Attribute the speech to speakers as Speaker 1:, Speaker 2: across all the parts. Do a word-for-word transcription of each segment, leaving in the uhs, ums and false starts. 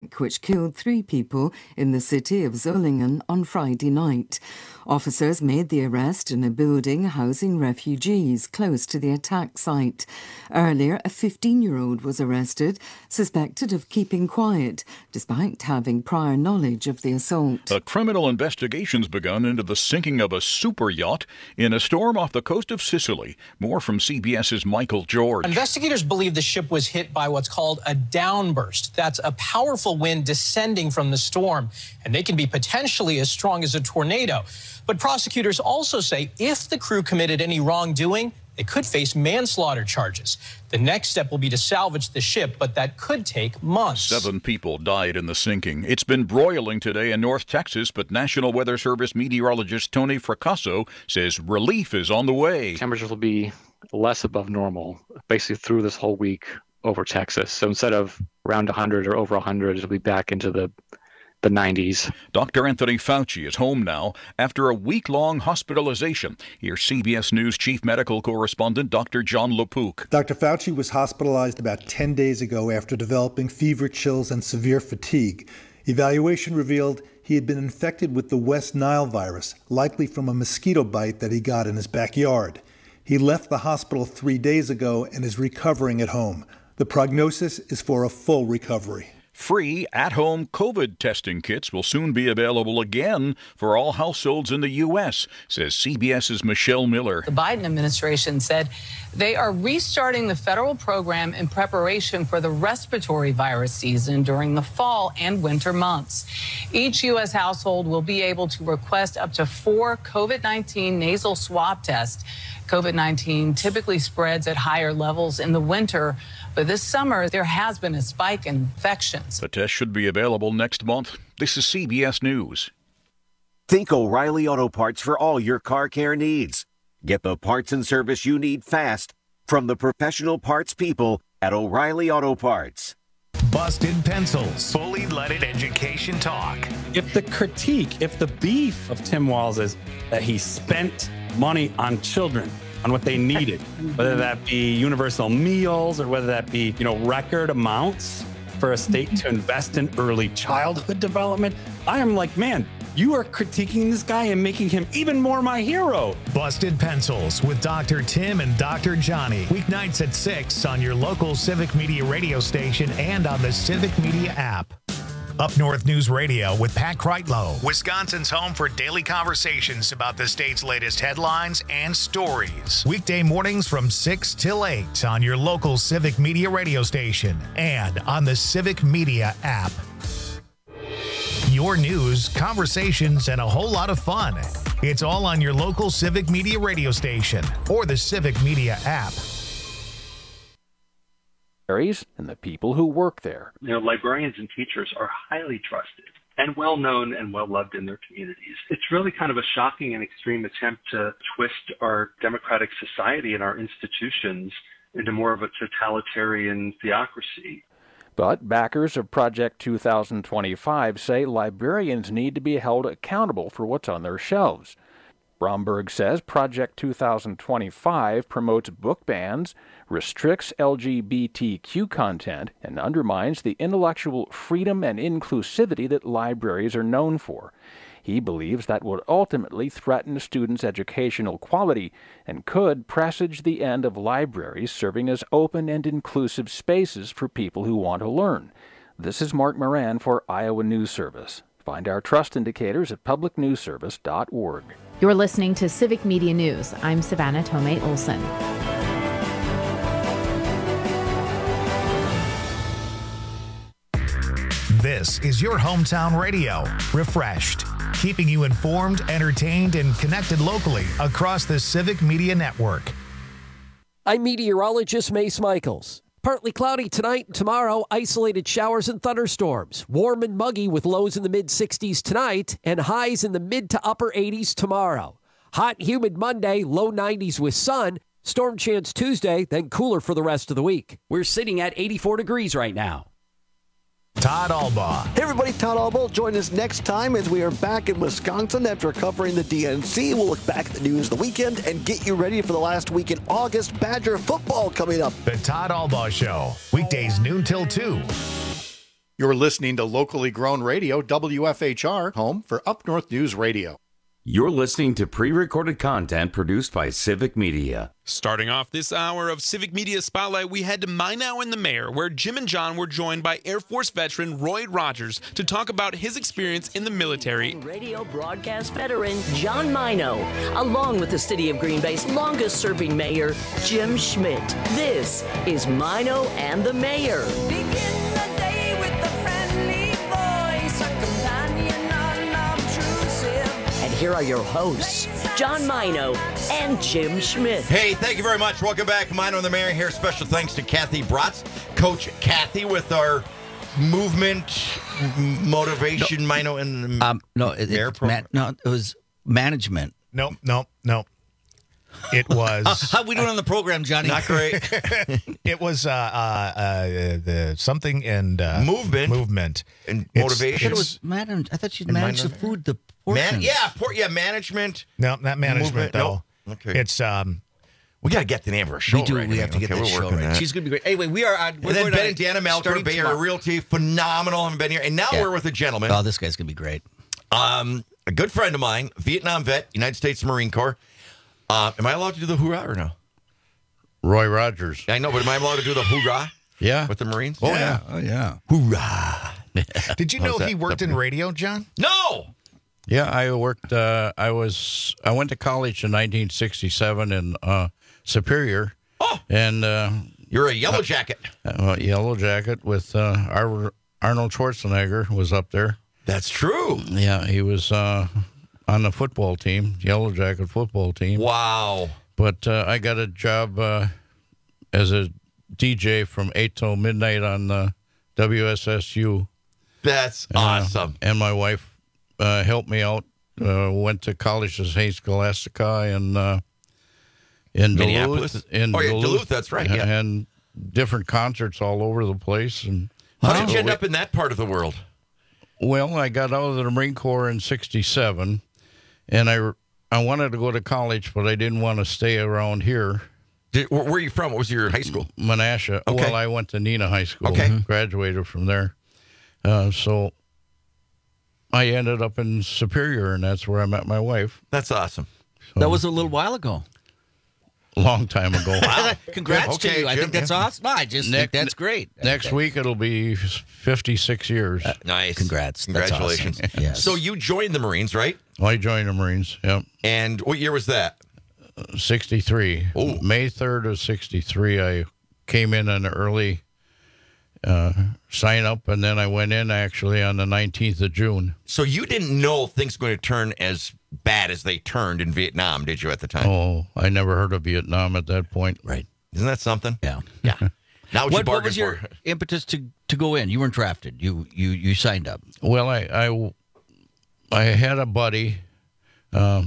Speaker 1: attack which killed three people in the city of Solingen on Friday night. Officers made the arrest in a building housing refugees close to the attack site. Earlier, a fifteen-year-old was arrested, suspected of keeping quiet, despite having prior knowledge of the assault.
Speaker 2: A criminal investigation's begun into the sinking of a super yacht in a storm off the coast of Sicily. More from CBS's Michael George.
Speaker 3: Investigators believe the ship was hit by what's called a downburst. That's a powerful wind descending from the storm, and they can be potentially as strong as a tornado. But prosecutors also say if the crew committed any wrongdoing, they could face manslaughter charges. The next step will be to salvage the ship, but that could take months.
Speaker 2: Seven people died in the sinking. It's been broiling today in North Texas, but National Weather Service meteorologist Tony Fracasso says relief is on the way.
Speaker 4: Temperatures will be less above normal, basically through this whole week over Texas. So instead of around one hundred or over one hundred, it'll be back into the the nineties.
Speaker 2: Doctor Anthony Fauci is home now after a week-long hospitalization. Here's C B S News Chief Medical Correspondent Doctor John LaPook.
Speaker 5: Doctor Fauci was hospitalized about ten days ago after developing fever, chills, and severe fatigue. Evaluation revealed he had been infected with the West Nile virus, likely from a mosquito bite that he got in his backyard. He left the hospital three days ago and is recovering at home. The prognosis is for a full recovery.
Speaker 2: Free at-home COVID testing kits will soon be available again for all households in the U S, says CBS's Michelle Miller.
Speaker 6: The Biden administration said they are restarting the federal program in preparation for the respiratory virus season during the fall and winter months. Each U S household will be able to request up to four COVID nineteen nasal swab tests. COVID nineteen typically spreads at higher levels in the winter, but this summer there has been a spike in infections.
Speaker 2: The test should be available next month. This is C B S News.
Speaker 7: Think O'Reilly Auto Parts for all your car care needs. Get the parts and service you need fast from the professional parts people at O'Reilly Auto Parts.
Speaker 8: Busted Pencils, fully leaded education talk.
Speaker 9: If the critique, if the beef of Tim Walz is that he spent money on children, on what they needed, whether that be universal meals or whether that be, you know, record amounts for a state to invest in early childhood development, I am like, man, you are critiquing this guy and making him even more my hero.
Speaker 8: Busted Pencils with Doctor Tim and Doctor Johnny. Weeknights at six on your local Civic Media radio station and on the Civic Media app. Up North News Radio with Pat Kreitlow, Wisconsin's home for daily conversations about the state's latest headlines and stories. Weekday mornings from six till eight on your local Civic Media radio station and on the Civic Media app. Your news, conversations, and a whole lot of fun. It's all on your local Civic Media radio station or the Civic Media app.
Speaker 10: And the people who work there.
Speaker 11: You know, librarians and teachers are highly trusted and well known and well loved in their communities. It's really kind of a shocking and extreme attempt to twist our democratic society and our institutions into more of a totalitarian theocracy.
Speaker 10: But backers of Project two thousand twenty-five say librarians need to be held accountable for what's on their shelves. Bromberg says Project two thousand twenty-five promotes book bans, restricts L G B T Q content, and undermines the intellectual freedom and inclusivity that libraries are known for. He believes that would ultimately threaten students' educational quality and could presage the end of libraries serving as open and inclusive spaces for people who want to learn. This is Mark Moran for Iowa News Service. Find our trust indicators at public news service dot org.
Speaker 12: You're listening to Civic Media News. I'm Savannah Tomei Olson.
Speaker 8: This is your hometown radio, refreshed, keeping you informed, entertained, and connected locally across the Civic Media Network.
Speaker 13: I'm meteorologist Mace Michaels. Partly cloudy tonight and tomorrow, isolated showers and thunderstorms. Warm and muggy with lows in the mid sixties tonight and highs in the mid to upper eighties tomorrow. Hot and humid Monday, low nineties with sun. Storm chance Tuesday, then cooler for the rest of the week. We're sitting at eighty-four degrees right now.
Speaker 8: Todd Albaugh.
Speaker 14: Hey everybody, Todd Albaugh. Join us next time as we are back in Wisconsin after covering the D N C. We'll look back at the news of the weekend and get you ready for the last week in August. Badger football coming up.
Speaker 8: The Todd Albaugh Show, weekdays noon till two.
Speaker 15: You're listening to locally grown radio, W F H R, home for Up North News Radio.
Speaker 16: You're listening to pre-recorded content produced by Civic Media.
Speaker 17: Starting off this hour of Civic Media Spotlight, we head to Minot and the Mayor, where Jim and John were joined by Air Force veteran Roy Rogers to talk about his experience in the military.
Speaker 18: Radio broadcast veteran John Minot, along with the City of Green Bay's longest-serving mayor, Jim Schmidt. This is Minot and the Mayor. Here are your hosts, John Minot and Jim Schmidt.
Speaker 19: Hey, thank you very much. Welcome back. Minot and the Mayor here. Special thanks to Kathy Bratz, Coach Kathy, with our movement, motivation, no, Minot and the
Speaker 20: um, no, it, Mayor it, man, no, it was management.
Speaker 8: Nope, nope, nope. It was.
Speaker 20: uh, how we doing on the program, Johnny?
Speaker 19: Not great.
Speaker 8: It was uh, uh, uh, the something and uh,
Speaker 19: movement,
Speaker 8: movement
Speaker 19: and
Speaker 8: it's,
Speaker 19: motivation.
Speaker 20: It was man. I thought you'd manage the food. The
Speaker 19: Man, yeah, por- yeah, management.
Speaker 8: No, not management,
Speaker 19: movement,
Speaker 8: though.
Speaker 19: No. Okay.
Speaker 8: It's, um...
Speaker 19: We got to get the name of our show
Speaker 20: We do.
Speaker 19: right.
Speaker 20: We have to get
Speaker 19: okay,
Speaker 20: that show right.
Speaker 19: That.
Speaker 20: She's going to be great. Anyway, we are on...
Speaker 19: And then Ben and Deanna Malker, Bay Area Realty, phenomenal. Haven't been here. And now yeah. we're with a gentleman.
Speaker 20: Oh, this guy's going to be great.
Speaker 19: Um, a good friend of mine, Vietnam vet, United States Marine Corps. Uh, am I allowed to do the hoorah or no?
Speaker 21: Roy Rogers.
Speaker 19: I know, but am I allowed to do the hoorah?
Speaker 21: Yeah.
Speaker 19: With the Marines?
Speaker 21: Oh, yeah. Oh, yeah.
Speaker 19: Hoorah.
Speaker 8: Did you know he worked in radio, John?
Speaker 19: No!
Speaker 21: Yeah, I worked, uh, I was, I went to college in nineteen sixty-seven in uh, Superior.
Speaker 19: Oh!
Speaker 21: And, uh,
Speaker 19: you're a yellow jacket.
Speaker 21: Uh, a yellow jacket with uh, Ar- Arnold Schwarzenegger was up there.
Speaker 19: That's true.
Speaker 21: Yeah, he was uh, on the football team, yellow jacket football team.
Speaker 19: Wow.
Speaker 21: But uh, I got a job uh, as a D J from eight till midnight on uh, W S S U.
Speaker 19: That's
Speaker 21: uh,
Speaker 19: awesome.
Speaker 21: And my wife Uh, helped me out. Uh, went to college at Saint Scholastica in uh, in
Speaker 19: Minneapolis.
Speaker 21: Duluth. In
Speaker 19: oh, yeah,
Speaker 21: Duluth,
Speaker 19: Duluth. That's right. Yeah,
Speaker 21: and different concerts all over the place. And
Speaker 19: how did you end up in that part of the world?
Speaker 21: Well, I got out of the Marine Corps in sixty-seven, and I I wanted to go to college, but I didn't want to stay around here.
Speaker 19: Did, where are you from? What was your high school?
Speaker 21: Menasha.
Speaker 19: Okay.
Speaker 21: Well, I went to Neenah High School.
Speaker 19: Okay.
Speaker 21: Graduated from there. Uh, so. I ended up in Superior, and that's where I met my wife.
Speaker 19: That's awesome.
Speaker 20: So, that was a little while ago.
Speaker 21: Long time ago.
Speaker 20: Wow. Congrats
Speaker 19: okay,
Speaker 20: to you. I
Speaker 19: Jim,
Speaker 20: think that's
Speaker 19: yeah.
Speaker 20: awesome. No, I just
Speaker 21: next,
Speaker 20: think that's great.
Speaker 21: Next
Speaker 20: okay.
Speaker 21: week, it'll be fifty-six years.
Speaker 19: Uh, nice.
Speaker 20: Congrats.
Speaker 19: Congratulations.
Speaker 20: That's awesome. Yes.
Speaker 19: So you joined the Marines, right?
Speaker 21: I joined the Marines, yep.
Speaker 19: And what year was that?
Speaker 21: Uh, sixty-three.
Speaker 19: Oh.
Speaker 21: May third of sixty-three, I came in an early uh, sign up, and then I went in actually on the nineteenth of June.
Speaker 19: So you didn't know things were going to turn as bad as they turned in Vietnam, did you, at the time?
Speaker 21: Oh, I never heard of Vietnam at that point.
Speaker 20: Right.
Speaker 19: Isn't that something?
Speaker 20: Yeah.
Speaker 19: Yeah. Now what,
Speaker 20: what,
Speaker 19: you bargained
Speaker 20: what was your
Speaker 19: for?
Speaker 20: impetus to, to go in? You weren't drafted. You you you signed up.
Speaker 21: Well, I I, I had a buddy uh,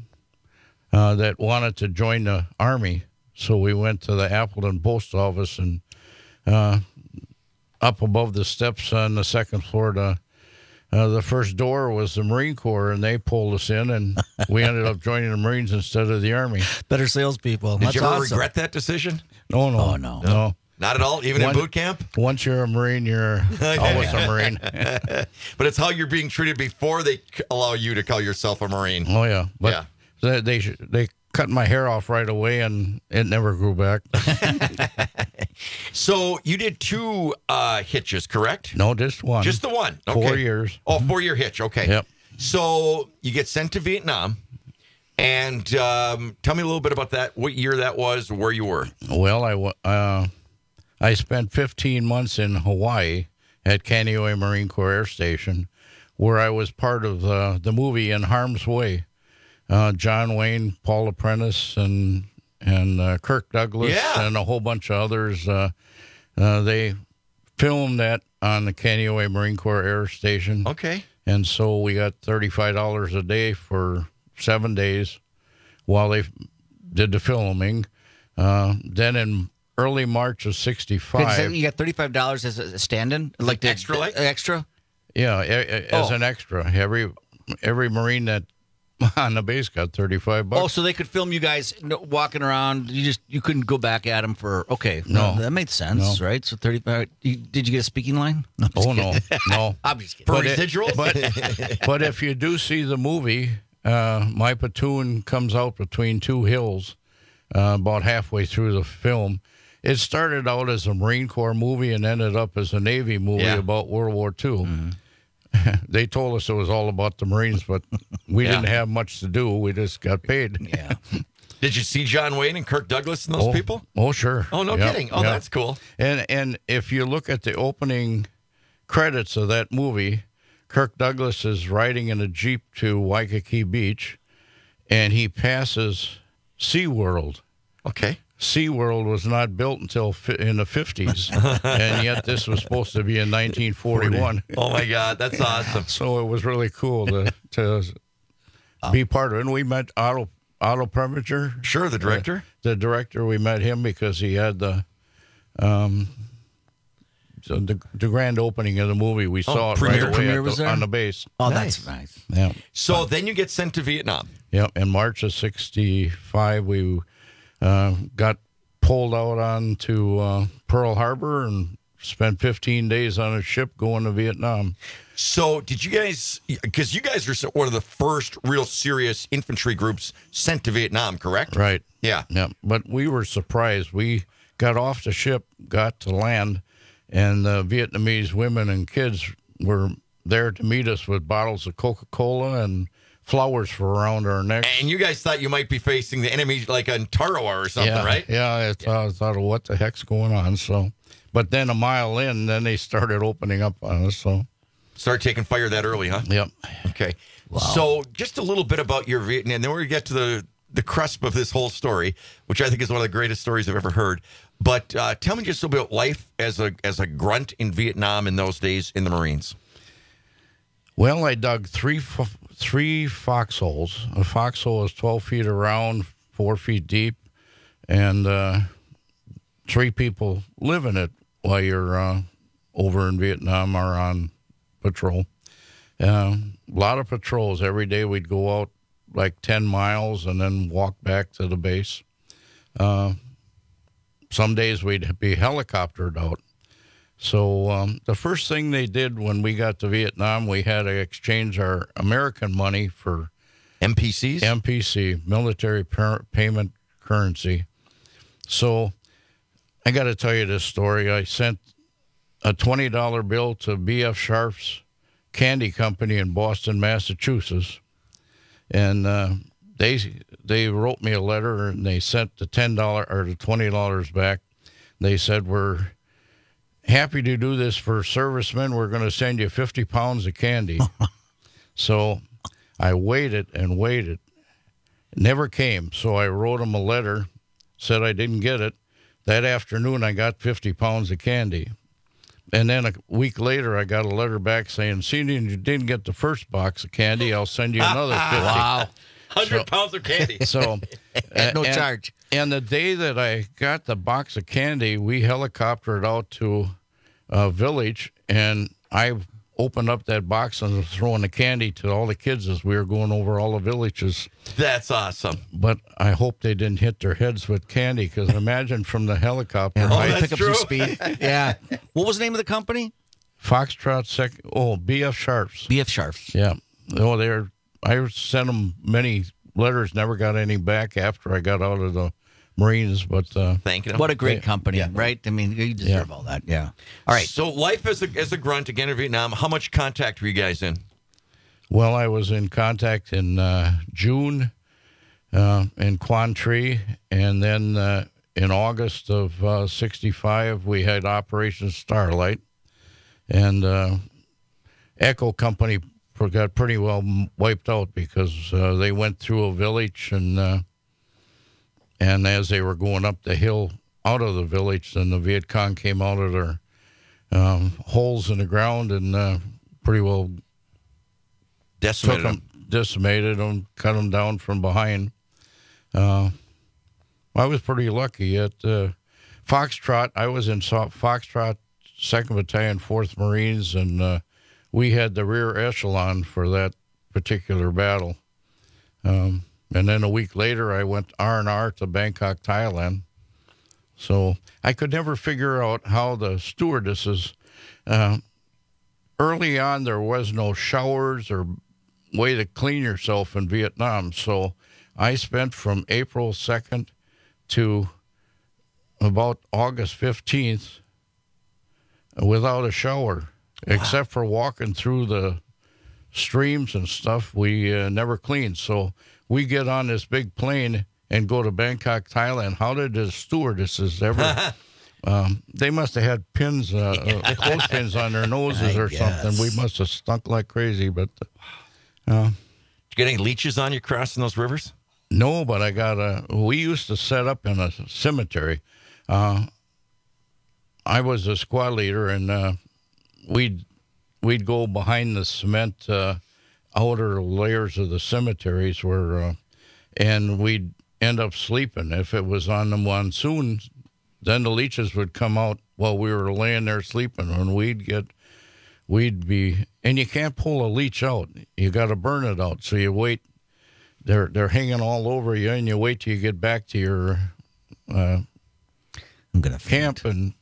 Speaker 21: uh, that wanted to join the Army, so we went to the Appleton Post Office, and uh, up above the steps on the second floor, to, uh, the first door was the Marine Corps, and they pulled us in, and we ended up joining the Marines instead of the Army.
Speaker 20: Better salespeople.
Speaker 19: Did
Speaker 20: That's
Speaker 19: you ever
Speaker 20: awesome.
Speaker 19: regret that decision?
Speaker 21: No, no.
Speaker 20: Oh, no.
Speaker 21: No.
Speaker 19: Not at all? Even
Speaker 21: Once-
Speaker 19: in boot camp?
Speaker 21: Once you're a Marine, you're always a Marine.
Speaker 19: But it's how you're being treated before they c- allow you to call yourself a Marine.
Speaker 21: Oh, yeah. But
Speaker 19: Yeah.
Speaker 21: they, they, sh- they cut my hair off right away, and it never grew back.
Speaker 19: So you did two uh, hitches, correct?
Speaker 21: No, just one.
Speaker 19: Just the one.
Speaker 21: Four
Speaker 19: Okay.
Speaker 21: years.
Speaker 19: Oh, four-year hitch. Okay.
Speaker 21: Yep.
Speaker 19: So you get sent to Vietnam, and um, tell me a little bit about that. What year that was? Where you were?
Speaker 21: Well, I, wa- uh, I spent fifteen months in Hawaii at Kaneohe Marine Corps Air Station, where I was part of uh, the movie In Harm's Way. Uh, John Wayne, Paul Apprentice, and and uh, Kirk Douglas,
Speaker 19: Yeah.
Speaker 21: and a whole bunch of others. Uh, uh, they filmed that on the Kaneohe Marine Corps Air Station.
Speaker 19: Okay.
Speaker 21: And so we got thirty-five dollars a day for seven days while they did the filming. Uh, then in early March of sixty-five.
Speaker 20: So you got thirty-five dollars as a stand-in? Like the
Speaker 19: Extra, like?
Speaker 20: Extra?
Speaker 21: Yeah, a- a- as
Speaker 20: Oh.
Speaker 21: an extra. Every every Marine that on the base got thirty-five bucks.
Speaker 20: Oh, so they could film you guys walking around. You just you couldn't go back at them for okay.
Speaker 21: No,
Speaker 20: that made sense,
Speaker 21: no.
Speaker 20: right? So thirty-five. You, did you get a speaking line? No, I'm just
Speaker 21: oh no,
Speaker 20: kidding.
Speaker 21: no.
Speaker 20: I'm just kidding.
Speaker 19: For
Speaker 21: But
Speaker 19: residuals?
Speaker 21: But, but if you do see the movie, uh, my platoon comes out between two hills uh, about halfway through the film. It started out as a Marine Corps movie and ended up as a Navy movie
Speaker 19: Yeah.
Speaker 21: about World War Two.
Speaker 20: Mm-hmm.
Speaker 21: They told us it was all about the Marines, but we
Speaker 19: Yeah.
Speaker 21: didn't have much to do. We just got paid.
Speaker 20: Yeah.
Speaker 19: Did you see John Wayne and Kirk Douglas and those
Speaker 21: oh,
Speaker 19: people?
Speaker 21: Oh, sure.
Speaker 19: Oh, no
Speaker 21: Yep,
Speaker 19: kidding. Oh,
Speaker 21: yep.
Speaker 19: that's cool.
Speaker 21: And and if you look at the opening credits of that movie, Kirk Douglas is riding in a Jeep to Waikiki Beach, and he passes SeaWorld.
Speaker 19: Okay.
Speaker 21: SeaWorld was not built until fi- in the fifties, and yet this was supposed to be in nineteen forty-one.
Speaker 19: Oh, my God. That's awesome.
Speaker 21: So it was really cool to, to be part of it. And we met Otto, Otto Preminger.
Speaker 19: Sure, the director.
Speaker 21: Uh, the director, we met him because he had the um, so the, the grand opening of the movie. We
Speaker 19: Oh,
Speaker 21: saw it
Speaker 19: premiere-
Speaker 21: right away
Speaker 20: premiere
Speaker 21: at
Speaker 20: was
Speaker 21: the,
Speaker 20: there?
Speaker 21: on the base.
Speaker 20: Oh,
Speaker 19: Nice.
Speaker 20: that's nice.
Speaker 21: Yeah.
Speaker 19: So then you get sent to Vietnam.
Speaker 21: Yeah, in March of sixty-five, we uh, got pulled out onto uh, Pearl Harbor and spent fifteen days on a ship going to Vietnam.
Speaker 19: So did you guys, because you guys are one of the first real serious infantry groups sent to Vietnam, correct?
Speaker 21: Right.
Speaker 19: Yeah.
Speaker 21: Yeah, but we were surprised. We got off the ship, got to land, and the Vietnamese women and kids were there to meet us with bottles of Coca-Cola and flowers for around our necks.
Speaker 19: And you guys thought you might be facing the enemy like on Tarawa or something,
Speaker 21: yeah,
Speaker 19: right?
Speaker 21: Yeah, I thought, I thought, what the heck's going on? So, but then a mile in, then they started opening up on us. So,
Speaker 19: Start taking fire that early, huh?
Speaker 21: yep.
Speaker 19: Okay. So just a little bit about your Vietnam, and then we get to the, the cusp of this whole story, which I think is one of the greatest stories I've ever heard. But uh, tell me just a little about life as a as a grunt in Vietnam in those days in the Marines.
Speaker 21: Well, I dug three fo- three foxholes. A foxhole is twelve feet around, four feet deep, and uh, three people live in it while you're uh, over in Vietnam or on patrol. Uh, a lot of patrols. Every day we'd go out like ten miles and then walk back to the base. Uh, some days we'd be helicoptered out. So um, the first thing they did when we got to Vietnam, we had to exchange our American money for
Speaker 19: M P Cs?
Speaker 21: M P C, military per- payment currency. So I got to tell you this story. I sent a twenty dollar bill to B F Sharp's Candy Company in Boston, Massachusetts, and uh, they they wrote me a letter and they sent the ten dollar or the twenty dollars back. They said, we're happy to do this for servicemen. We're going to send you fifty pounds of candy. So I waited and waited. It never came. So I wrote him a letter, said I didn't get it. That afternoon, I got fifty pounds of candy. And then a week later, I got a letter back saying, seeing you didn't get the first box of candy, I'll send you another fifty.
Speaker 20: Wow.
Speaker 19: one hundred
Speaker 21: So-
Speaker 19: pounds of candy.
Speaker 21: So,
Speaker 20: At no
Speaker 21: and-
Speaker 20: charge.
Speaker 21: And the day that I got the box of candy, we helicoptered out to a village, and I opened up that box and was throwing the candy to all the kids as we were going over all the villages.
Speaker 19: That's awesome.
Speaker 21: But I hope they didn't hit their heads with candy, because imagine from the helicopter.
Speaker 20: Yeah,
Speaker 19: Oh,
Speaker 20: I
Speaker 19: that's
Speaker 20: pick up
Speaker 19: true.
Speaker 20: some speed. Yeah. What was the name of the company?
Speaker 21: Foxtrot sec. Oh, B F Sharps.
Speaker 20: B F Sharps.
Speaker 21: Yeah. Oh, they're. I sent them many letters, never got any back after I got out of the Marines. But uh,
Speaker 19: Thanking them.
Speaker 20: What a great
Speaker 21: Yeah.
Speaker 20: company, right? I mean, you deserve
Speaker 21: Yeah.
Speaker 20: all that. Yeah. All right.
Speaker 19: So life as a as a grunt again in Vietnam. How much contact were you guys in?
Speaker 21: Well, I was in contact in uh, June uh, in Quan Tri, and then uh, in August of uh, sixty-five, we had Operation Starlight, and uh, Echo Company got pretty well wiped out because uh, they went through a village, and uh, and as they were going up the hill out of the village, then the Viet Cong came out of their um, holes in the ground and uh, pretty well
Speaker 19: Decimated
Speaker 21: took them, decimated them, cut them down from behind. Uh, I was pretty lucky at uh, Foxtrot. I was in so- Foxtrot, second Battalion, fourth Marines, and uh, we had the rear echelon for that particular battle. Um, and then a week later, I went R and R to Bangkok, Thailand. So I could never figure out how the stewardesses, uh, early on, there was no showers or way to clean yourself in Vietnam. So I spent from April second to about August fifteenth without a shower, wow. except for walking through the streams and stuff. We uh, never cleaned. So we get on this big plane and go to Bangkok, Thailand. How did the stewardesses ever... um, they must have had pins, uh, uh, clothespins on their noses I or guess. something. We must have stunk like crazy. But uh,
Speaker 19: did you get any leeches on you crossing those rivers?
Speaker 21: No, but I got a... We used to set up in a cemetery. Uh, I was a squad leader, and uh, we'd... We'd go behind the cement uh, outer layers of the cemeteries where, uh, and we'd end up sleeping. If it was on the monsoon, then the leeches would come out while we were laying there sleeping, and we'd get, we'd be, and you can't pull a leech out. You got to burn it out. So you wait. They're they're hanging all over you, and you wait till you get back to your uh,
Speaker 20: I'm gonna
Speaker 21: camp, and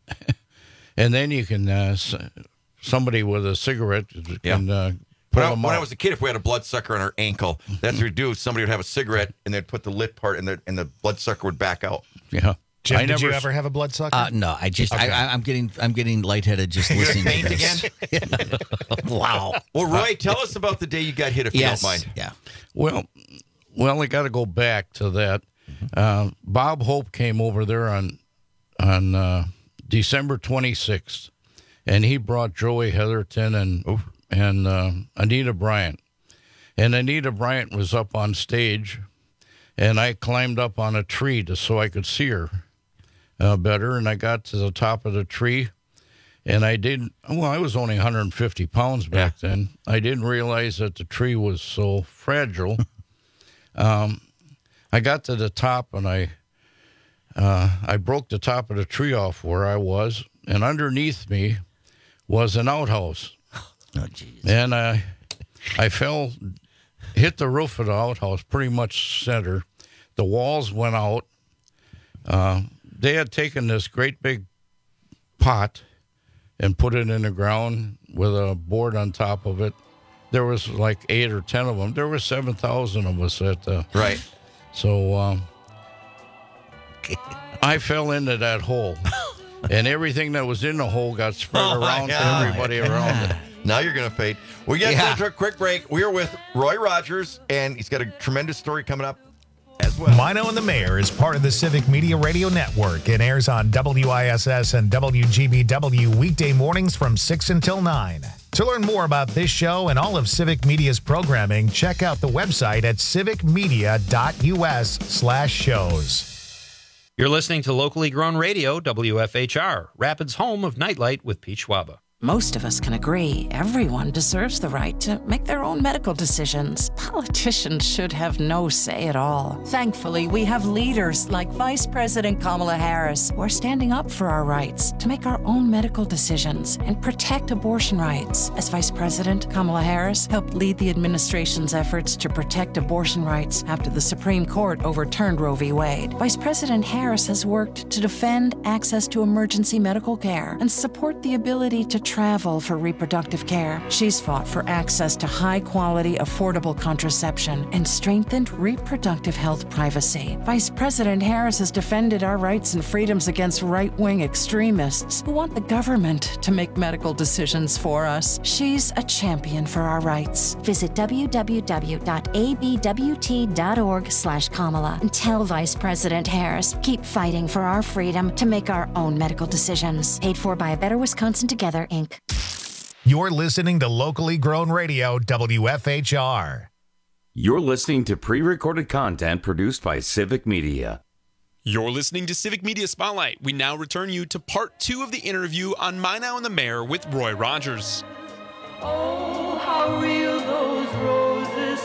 Speaker 21: and then you can. Uh, Somebody with a cigarette can
Speaker 19: yeah.
Speaker 21: uh, pull
Speaker 19: when, I,
Speaker 21: them
Speaker 19: when
Speaker 21: out.
Speaker 19: I was a kid, if we had a bloodsucker on our ankle, that's what we'd do. Somebody would have a cigarette, and they'd put the lit part, and the, and the bloodsucker would back out.
Speaker 21: Yeah.
Speaker 1: Jim,
Speaker 21: I
Speaker 1: did
Speaker 21: never
Speaker 1: you ever have a bloodsucker?
Speaker 20: Uh, no, I just
Speaker 1: Okay.
Speaker 20: I, I'm getting I'm getting lightheaded just listening to this.
Speaker 19: again?
Speaker 20: Wow.
Speaker 19: Well, Roy, tell us about the day you got hit, if
Speaker 20: yes.
Speaker 19: you don't mind.
Speaker 20: Yeah.
Speaker 21: Well, well, I got to go back to that. Uh, Bob Hope came over there on on uh, December twenty-sixth, and he brought Joey Heatherton and Oof. and uh, Anita Bryant. And Anita Bryant was up on stage, and I climbed up on a tree to, so I could see her uh, better. And I got to the top of the tree, and I didn't, well, I was only one hundred fifty pounds back yeah. then. I didn't realize that the tree was so fragile. um, I got to the top, and I uh, I broke the top of the tree off where I was, and underneath me was an outhouse.
Speaker 20: Oh, geez.
Speaker 21: And I, I fell, hit the roof of the outhouse, pretty much center. The walls went out. Uh, they had taken this great big pot and put it in the ground with a board on top of it. There was like eight or ten of them. There were seven thousand of us at the...
Speaker 19: Right.
Speaker 21: So um, I fell into that hole. And everything that was in the hole got spread
Speaker 19: oh
Speaker 21: around to everybody around it.
Speaker 19: Now you're going to fade. We got
Speaker 21: Yeah.
Speaker 19: to take a quick break. We are with Roy Rogers, and he's got a tremendous story coming up as well.
Speaker 8: Mino and the Mayor is part of the Civic Media Radio Network and airs on W I S S and W G B W weekday mornings from six until nine. To learn more about this show and all of Civic Media's programming, check out the website at civicmedia.us slash shows.
Speaker 22: You're listening to locally grown radio, W F H R, Rapids' home of Nightlight with Pete Schwaba.
Speaker 23: Most of us can agree everyone deserves the right to make their own medical decisions. Politicians should have no say at all. Thankfully, we have leaders like Vice President Kamala Harris who are standing up for our rights to make our own medical decisions and protect abortion rights. As Vice President, Kamala Harris helped lead the administration's efforts to protect abortion rights after the Supreme Court overturned Roe v. Wade. Vice President Harris has worked to defend access to emergency medical care and support the ability to travel for reproductive care. She's fought for access to high-quality, affordable contraception and strengthened reproductive health privacy. Vice President Harris has defended our rights and freedoms against right-wing extremists who want the government to make medical decisions for us. She's a champion for our rights.
Speaker 24: Visit w w w dot a b w t dot org slash Kamala and tell Vice President Harris, keep fighting for our freedom to make our own medical decisions. Paid for by A Better Wisconsin Together, Incorporated.
Speaker 8: You're listening to locally grown radio, W F H R.
Speaker 16: You're listening to pre-recorded content produced by Civic Media.
Speaker 17: You're listening to Civic Media Spotlight. We now return you to part two of the interview on Mino and the Mayor with Roy Rogers.
Speaker 25: Oh, how real those roses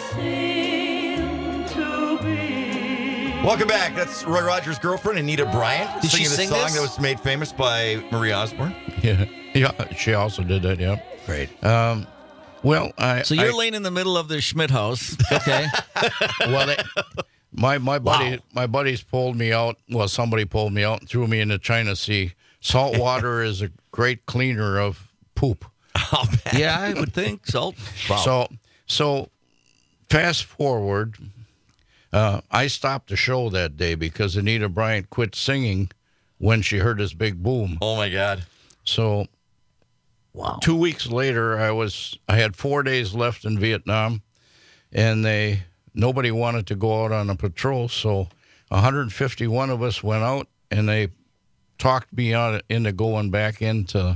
Speaker 25: seem to be.
Speaker 19: Welcome back. That's Roy Rogers' girlfriend, Anita Bryant,
Speaker 22: Did she
Speaker 19: singing the
Speaker 22: sing
Speaker 19: song
Speaker 22: this?
Speaker 19: that was made famous by Marie Osborne.
Speaker 21: Yeah, yeah, she also did that. Yeah,
Speaker 20: great.
Speaker 21: Um, Well, I
Speaker 20: So you're
Speaker 21: I,
Speaker 20: laying in the middle of the Schmidt house, okay?
Speaker 21: well, they, my my buddy
Speaker 20: Wow.
Speaker 21: my buddies pulled me out. Well, somebody pulled me out and threw me in the China Sea. Salt water is a great cleaner of poop.
Speaker 19: Oh,
Speaker 20: Yeah, I would think salt. Wow.
Speaker 21: So so fast forward, uh, I stopped the show that day because Anita Bryant quit singing when she heard this big boom.
Speaker 19: Oh my God!
Speaker 21: So.
Speaker 20: Wow.
Speaker 21: Two weeks later, I was I had four days left in Vietnam, and they nobody wanted to go out on a patrol, so one hundred fifty-one of us went out, and they talked me out into going back into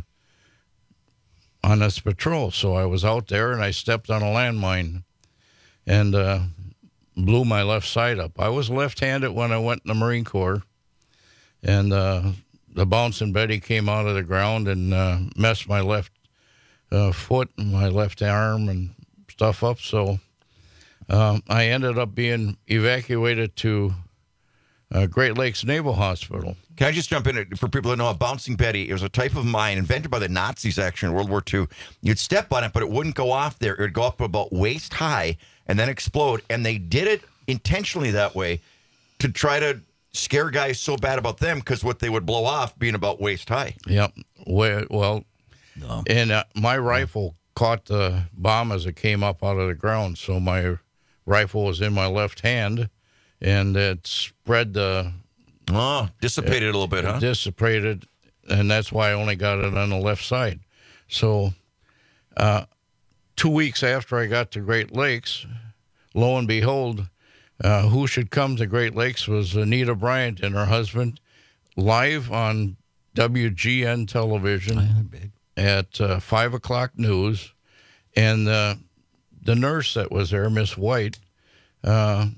Speaker 21: on this patrol. So I was out there, and I stepped on a landmine, and uh, blew my left side up. I was left-handed when I went in the Marine Corps, and uh, the bouncing Betty came out of the ground and uh, messed my left uh, foot and my left arm and stuff up. So um, I ended up being evacuated to uh, Great Lakes Naval Hospital.
Speaker 19: Can I just jump in for people who know a bouncing Betty? It was a type of mine invented by the Nazis actually in World War Two. You'd step on it, but it wouldn't go off there. It would go up about waist high and then explode. And they did it intentionally that way to try to scare guys so bad about them because what they would blow off being about waist high.
Speaker 21: Yep. Well, well
Speaker 20: no.
Speaker 21: and uh, my rifle caught the bomb as it came up out of the ground. So my rifle was in my left hand, and it spread the...
Speaker 19: Oh, dissipated it, a little bit, huh?
Speaker 21: Dissipated, and that's why I only got it on the left side. So uh, two weeks after I got to Great Lakes, lo and behold, Uh, who should come to Great Lakes was Anita Bryant and her husband live on W G N television at uh, five o'clock news. And uh, the nurse that was there, Miss White, uh,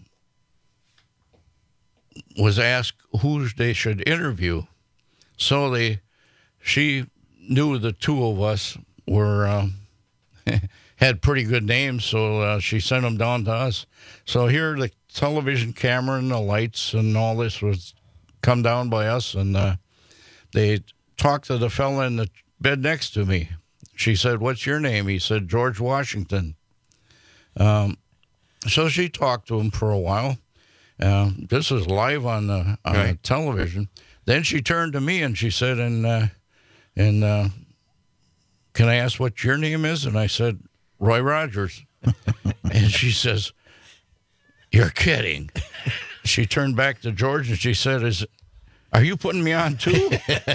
Speaker 21: was asked who they should interview. So they, she knew the two of us were... Um, had pretty good names, so uh, she sent them down to us. So here the television camera and the lights and all this was come down by us, and uh, they talked to the fella in the bed next to me. She said, "What's your name?" He said, "George Washington." Um, so she talked to him for a while. Uh, this was live on the, on
Speaker 19: right.
Speaker 21: the television. Then she turned to me and she said, and, uh, and uh, can I ask what your name is? And I said, Roy Rogers. And she says, "You're kidding." She turned back to George and she said, "Is are you putting me on too?"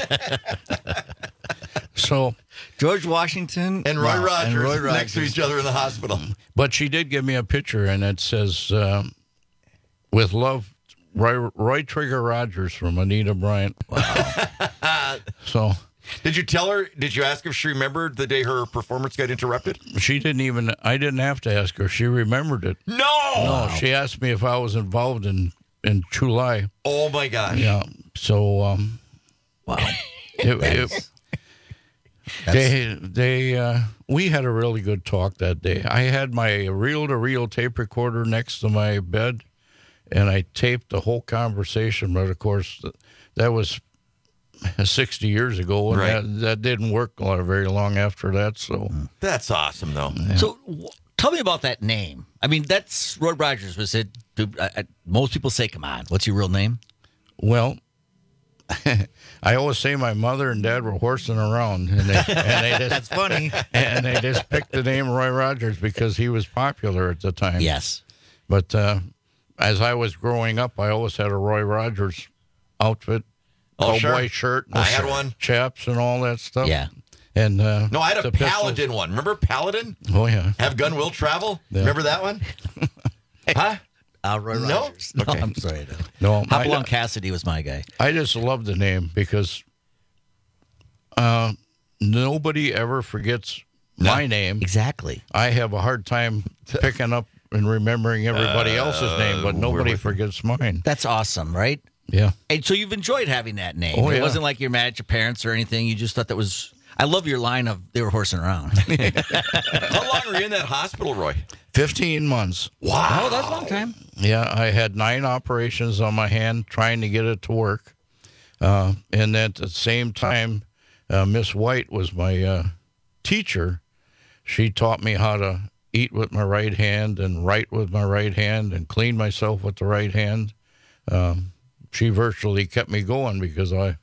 Speaker 21: So
Speaker 20: George Washington
Speaker 19: and Roy,
Speaker 20: wow.
Speaker 19: Rogers
Speaker 20: and Roy Rogers
Speaker 19: next to each other in the hospital.
Speaker 21: But she did give me a picture, and it says, uh, "With love, Roy, Roy Trigger Rogers from Anita Bryant." Wow. So.
Speaker 19: Did you tell her, did you ask if she remembered the day her performance got interrupted?
Speaker 21: She didn't even, I didn't have to ask her. She remembered it.
Speaker 19: No!
Speaker 21: No, she asked me if I was involved in, in July.
Speaker 19: Oh, my gosh.
Speaker 21: Yeah. So, um,
Speaker 20: wow.
Speaker 21: It, it, they, they, uh, we had a really good talk that day. I had my reel-to-reel tape recorder next to my bed, and I taped the whole conversation. But, of course, that was sixty years ago, and
Speaker 19: right.
Speaker 21: that, that didn't work very long after that. So
Speaker 19: that's awesome, though.
Speaker 21: Yeah.
Speaker 20: So, w- tell me about that name. I mean, that's Roy Rogers. Was it? Do, uh, uh, most people say, "Come on, what's your real name?"
Speaker 21: Well, I always say my mother and dad were horsing around, and they, and they just,
Speaker 20: that's funny.
Speaker 21: And they just picked the name Roy Rogers because he was popular at the time.
Speaker 20: Yes,
Speaker 21: but uh, as I was growing up, I always had a Roy Rogers outfit.
Speaker 19: Oh,
Speaker 21: cowboy
Speaker 19: sure.
Speaker 21: shirt.
Speaker 19: I had one.
Speaker 21: Chaps and all that stuff.
Speaker 20: Yeah.
Speaker 21: And uh,
Speaker 19: no, I had a
Speaker 21: the
Speaker 19: Paladin
Speaker 21: pistols.
Speaker 19: one. Remember Paladin?
Speaker 21: Oh, yeah.
Speaker 19: Have gun, will travel?
Speaker 21: Yeah.
Speaker 19: Remember that one? Huh?
Speaker 20: Uh, Roy
Speaker 19: No?
Speaker 20: Rogers. No,
Speaker 19: Okay.
Speaker 20: I'm sorry.
Speaker 21: No,
Speaker 20: Hopalong
Speaker 21: I-
Speaker 20: Cassidy was my guy.
Speaker 21: I just love the name because uh, nobody ever forgets my name.
Speaker 20: Exactly.
Speaker 21: I have a hard time picking up and remembering everybody
Speaker 19: Uh,
Speaker 21: else's name, but
Speaker 19: we're
Speaker 21: nobody
Speaker 19: with you.
Speaker 21: forgets mine.
Speaker 20: That's awesome, right?
Speaker 21: Yeah.
Speaker 20: And so you've enjoyed having that name.
Speaker 21: Oh,
Speaker 20: It
Speaker 21: yeah.
Speaker 20: wasn't like you're mad at your parents or anything. You just thought that was. I love your line of they were horsing around.
Speaker 19: How long were you in that hospital, Roy?
Speaker 21: fifteen months.
Speaker 19: Wow.
Speaker 20: Oh, that's a long time.
Speaker 21: Yeah, I had nine operations on my hand trying to get it to work. Uh, and at the same time, uh, Miss White was my uh, teacher. she taught me how to eat with my right hand and write with my right hand and clean myself with the right hand. Um, she virtually kept me going because I,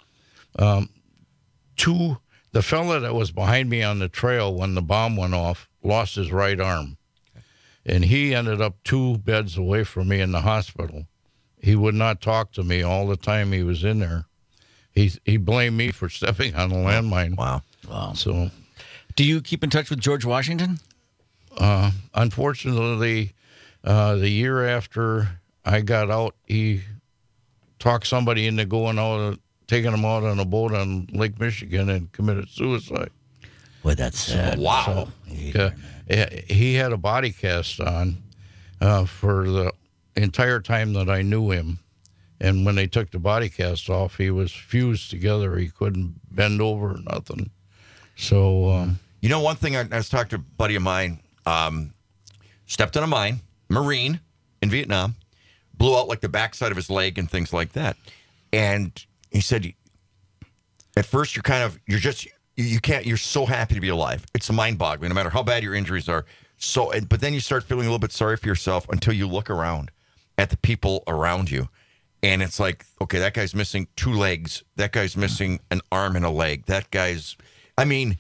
Speaker 21: um, two, the fella that was behind me on the trail when the bomb went off lost his right arm. And he ended up two beds away from me in the hospital. He would not talk to me all the time he was in there. He he blamed me for stepping on a landmine.
Speaker 20: Wow. Wow.
Speaker 21: So,
Speaker 20: do you keep in touch with George Washington?
Speaker 21: Uh, unfortunately, uh, the year after I got out, he talked somebody into going out, taking him out on a boat on Lake Michigan and committed suicide.
Speaker 20: Boy, that's sad.
Speaker 21: So,
Speaker 20: Wow.
Speaker 21: So, uh, he had a body cast on uh, for the entire time that I knew him. And when they took the body cast off, he was fused together. He couldn't bend over or nothing. So, um,
Speaker 19: you know, one thing I, I was talking to a buddy of mine, um, stepped on a mine, Marine in Vietnam, blew out like the backside of his leg and things like that. And he said, at first you're kind of, you're just, you can't, you're so happy to be alive. It's a mind boggling, no matter how bad your injuries are. So, but then you start feeling a little bit sorry for yourself until you look around at the people around you. And it's like, okay, that guy's missing two legs. That guy's missing an arm and a leg. That guy's, I mean,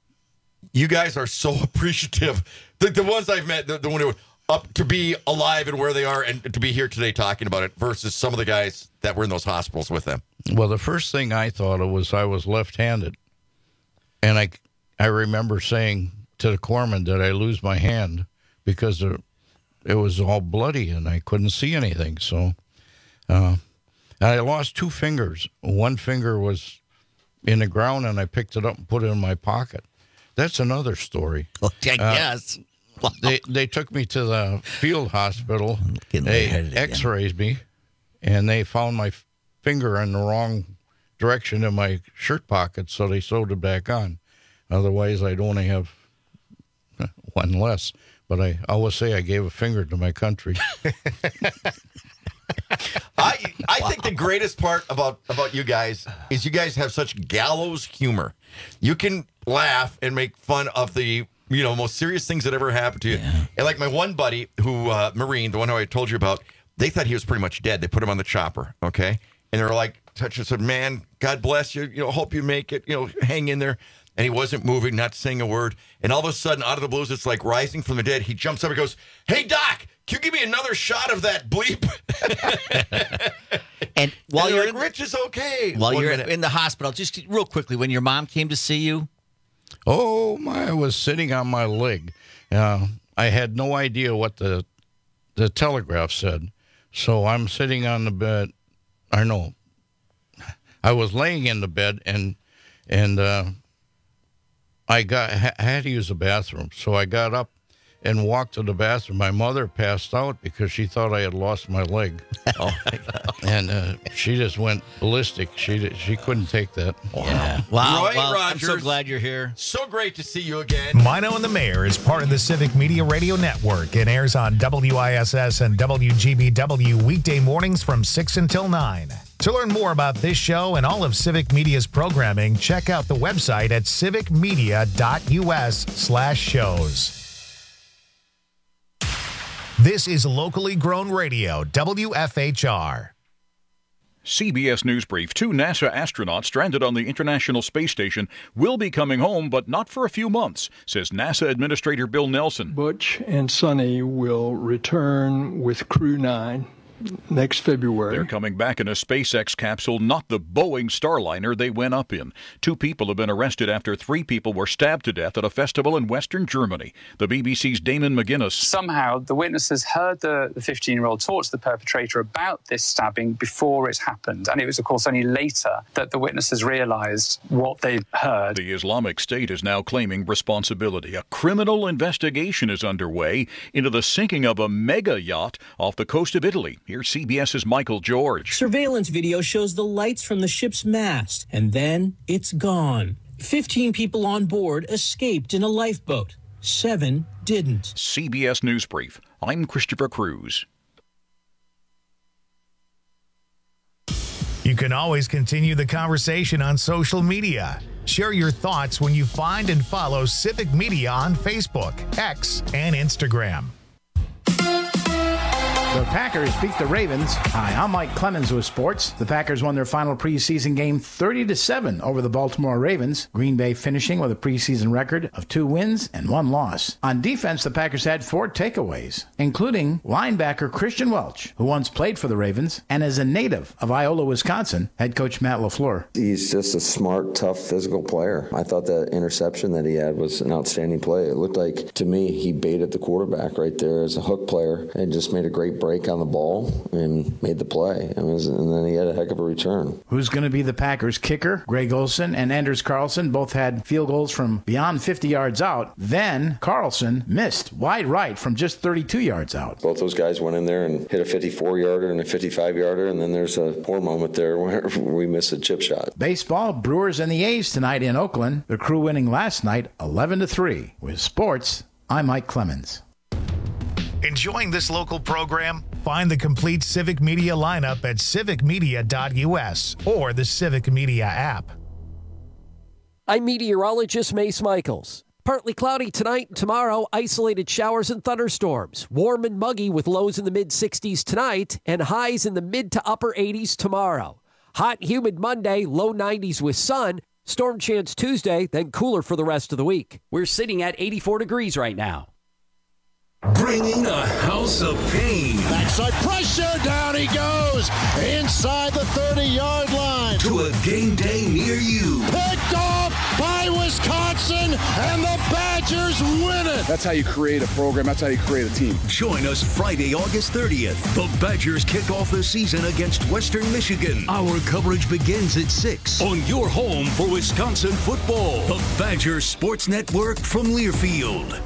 Speaker 19: you guys are so appreciative. The, the ones I've met, the, the one who up to be alive and where they are and to be here today talking about it versus some of the guys that were in those hospitals with them.
Speaker 21: Well, the first thing I thought of was I was left-handed. And I, I remember saying to the corpsman, did I lose my hand? Because it, it was all bloody and I couldn't see anything. So uh, I lost two fingers. One finger was in the ground and I picked it up and put it in my pocket. That's another story.
Speaker 20: Well, I guess.
Speaker 21: Uh, wow. They they took me to the field hospital. They x-rayed me, and they found my finger in the wrong direction in my shirt pocket, so they sewed it back on. Otherwise, I'd only have one less. But I always say I gave a finger to my country.
Speaker 19: I I wow. think the greatest part about, about you guys is you guys have such gallows humor. You can laugh and make fun of the, you know, most serious things that ever happened to you. Yeah. And like my one buddy who, uh, Marine, the one who I told you about, they thought he was pretty much dead. They put him on the chopper, okay? And they were like, touch and said, man, God bless you. You know, hope you make it. You know, hang in there. And he wasn't moving, not saying a word. And all of a sudden, out of the blues, it's like rising from the dead. He jumps up and goes, hey, Doc, can you give me another shot of that bleep?
Speaker 20: And while
Speaker 19: and
Speaker 20: you're
Speaker 19: like,
Speaker 20: in,
Speaker 19: Rich is okay.
Speaker 20: While
Speaker 19: One
Speaker 20: you're
Speaker 19: minute.
Speaker 20: in the hospital, just real quickly, when your mom came to see you?
Speaker 21: Oh, my, I was sitting on my leg. Uh, I had no idea what the the telegraph said. So I'm sitting on the bed. I know. I was laying in the bed, and and uh, I got I had to use the bathroom. So I got up and walked to the bathroom. My mother passed out because she thought I had lost my leg.
Speaker 20: Oh, my God.
Speaker 21: And uh, she just went ballistic. She she couldn't take that.
Speaker 20: Wow. Yeah. Wow.
Speaker 19: Roy
Speaker 20: well,
Speaker 19: Rogers,
Speaker 20: I'm so glad you're here.
Speaker 19: So great to see you again.
Speaker 8: Mino and the Mayor is part of the Civic Media Radio Network and airs on W I S S and W G B W weekday mornings from six until nine. To learn more about this show and all of Civic Media's programming, check out the website at civicmedia.us slash shows. This is locally grown radio, W F H R.
Speaker 2: C B S News Brief. Two NASA astronauts stranded on the International Space Station will be coming home, but not for a few months, says NASA Administrator Bill Nelson.
Speaker 1: Butch and Sonny will return with Crew nine next February.
Speaker 2: They're coming back in a SpaceX capsule, not the Boeing Starliner they went up in. Two people have been arrested after three people were stabbed to death at a festival in Western Germany. The B B C's Damon McGuinness.
Speaker 3: Somehow, the witnesses heard the fifteen-year-old talk to the perpetrator about this stabbing before it happened. And it was, of course, only later that the witnesses realized what they'd heard.
Speaker 2: The Islamic State is now claiming responsibility. A criminal investigation is underway into the sinking of a mega yacht off the coast of Italy. Here's CBS's Michael George.
Speaker 4: Surveillance video shows the lights from the ship's mast, and then it's gone. Fifteen people on board escaped in a lifeboat. Seven didn't.
Speaker 2: C B S News Brief. I'm Christopher Cruz.
Speaker 8: You can always continue the conversation on social media. Share your thoughts when you find and follow Civic Media on Facebook, X, and Instagram.
Speaker 5: The Packers beat the Ravens. Hi, I'm Mike Clemens with sports. The Packers won their final preseason game thirty to seven over the Baltimore Ravens. Green Bay finishing with a preseason record of two wins and one loss. On defense, the Packers had four takeaways, including linebacker Christian Welch, who once played for the Ravens and is a native of Iola, Wisconsin. Head coach Matt LaFleur.
Speaker 6: He's just a smart, tough, physical player. I thought that interception that he had was an outstanding play. It looked like, to me, he baited the quarterback right there as a hook player and just made a great break on the ball and made the play. And, was, and then he had a heck of a return.
Speaker 5: Who's going to be the Packers kicker? Greg Olsen and Anders Carlson both had field goals from beyond fifty yards out. Then Carlson missed wide right from just thirty-two yards out.
Speaker 6: Both those guys went in there and hit a fifty-four-yarder and a fifty-five-yarder, and then there's a poor moment there where we missed a chip shot.
Speaker 5: Baseball, Brewers and the A's tonight in Oakland. The Crew winning last night eleven to three. With sports, I'm Mike Clemens.
Speaker 8: Enjoying this local program? Find the complete Civic Media lineup at civic media dot u s or the Civic Media app.
Speaker 13: I'm meteorologist Mace Michaels. Partly cloudy tonight and tomorrow, isolated showers and thunderstorms. Warm and muggy with lows in the mid sixties tonight and highs in the mid to upper eighties tomorrow. Hot and humid Monday, low nineties with sun. Storm chance Tuesday, then cooler for the rest of the week.
Speaker 7: We're sitting at eighty-four degrees right now.
Speaker 9: Bringing a house of pain.
Speaker 11: Backside pressure, down he goes, inside the thirty-yard line.
Speaker 9: To a game day near you.
Speaker 11: Picked off by Wisconsin, and the Badgers win it.
Speaker 26: That's how you create a program. That's how you create a team.
Speaker 9: Join us Friday, August thirtieth. The Badgers kick off the season against Western Michigan. Our coverage begins at six on your home for Wisconsin football. The Badgers Sports Network from Learfield.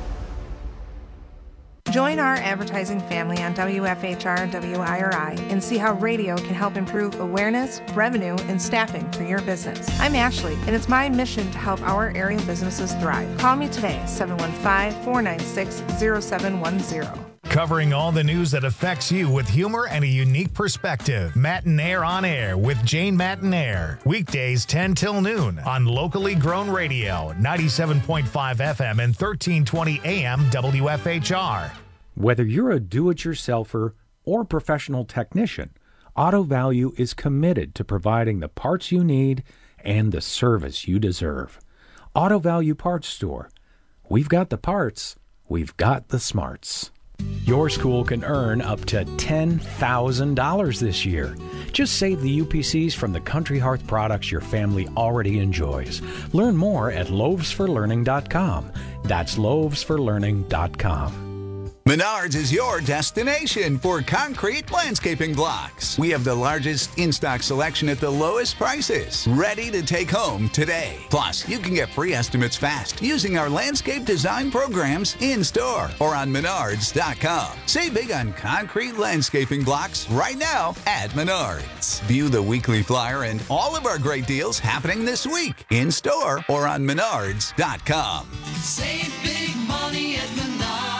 Speaker 27: Join our advertising family on W F H R and W I R I and see how radio can help improve awareness, revenue, and staffing for your business. I'm Ashley, and it's my mission to help our area businesses thrive. Call me today, seven one five, four nine six, zero seven one zero.
Speaker 8: Covering all the news that affects you with humor and a unique perspective. Matinaire on Air with Jane Matinaire. Weekdays ten till noon on locally grown radio, ninety-seven point five F M and thirteen twenty A M W F H R.
Speaker 10: Whether you're a do-it-yourselfer or professional technician, Auto Value is committed to providing the parts you need and the service you deserve. Auto Value Parts Store. We've got the parts. We've got the smarts. Your school can earn up to ten thousand dollars this year. Just save the U P Cs from the Country Hearth products your family already enjoys. Learn more at loaves for learning dot com. That's loaves for learning dot com.
Speaker 28: Menards is your destination for concrete landscaping blocks. We have the largest in-stock selection at the lowest prices. Ready to take home today. Plus, you can get free estimates fast using our landscape design programs in-store or on menards dot com. Save big on concrete landscaping blocks right now at Menards. View the weekly flyer and all of our great deals happening this week in-store or on menards dot com.
Speaker 9: Save big money at Menards.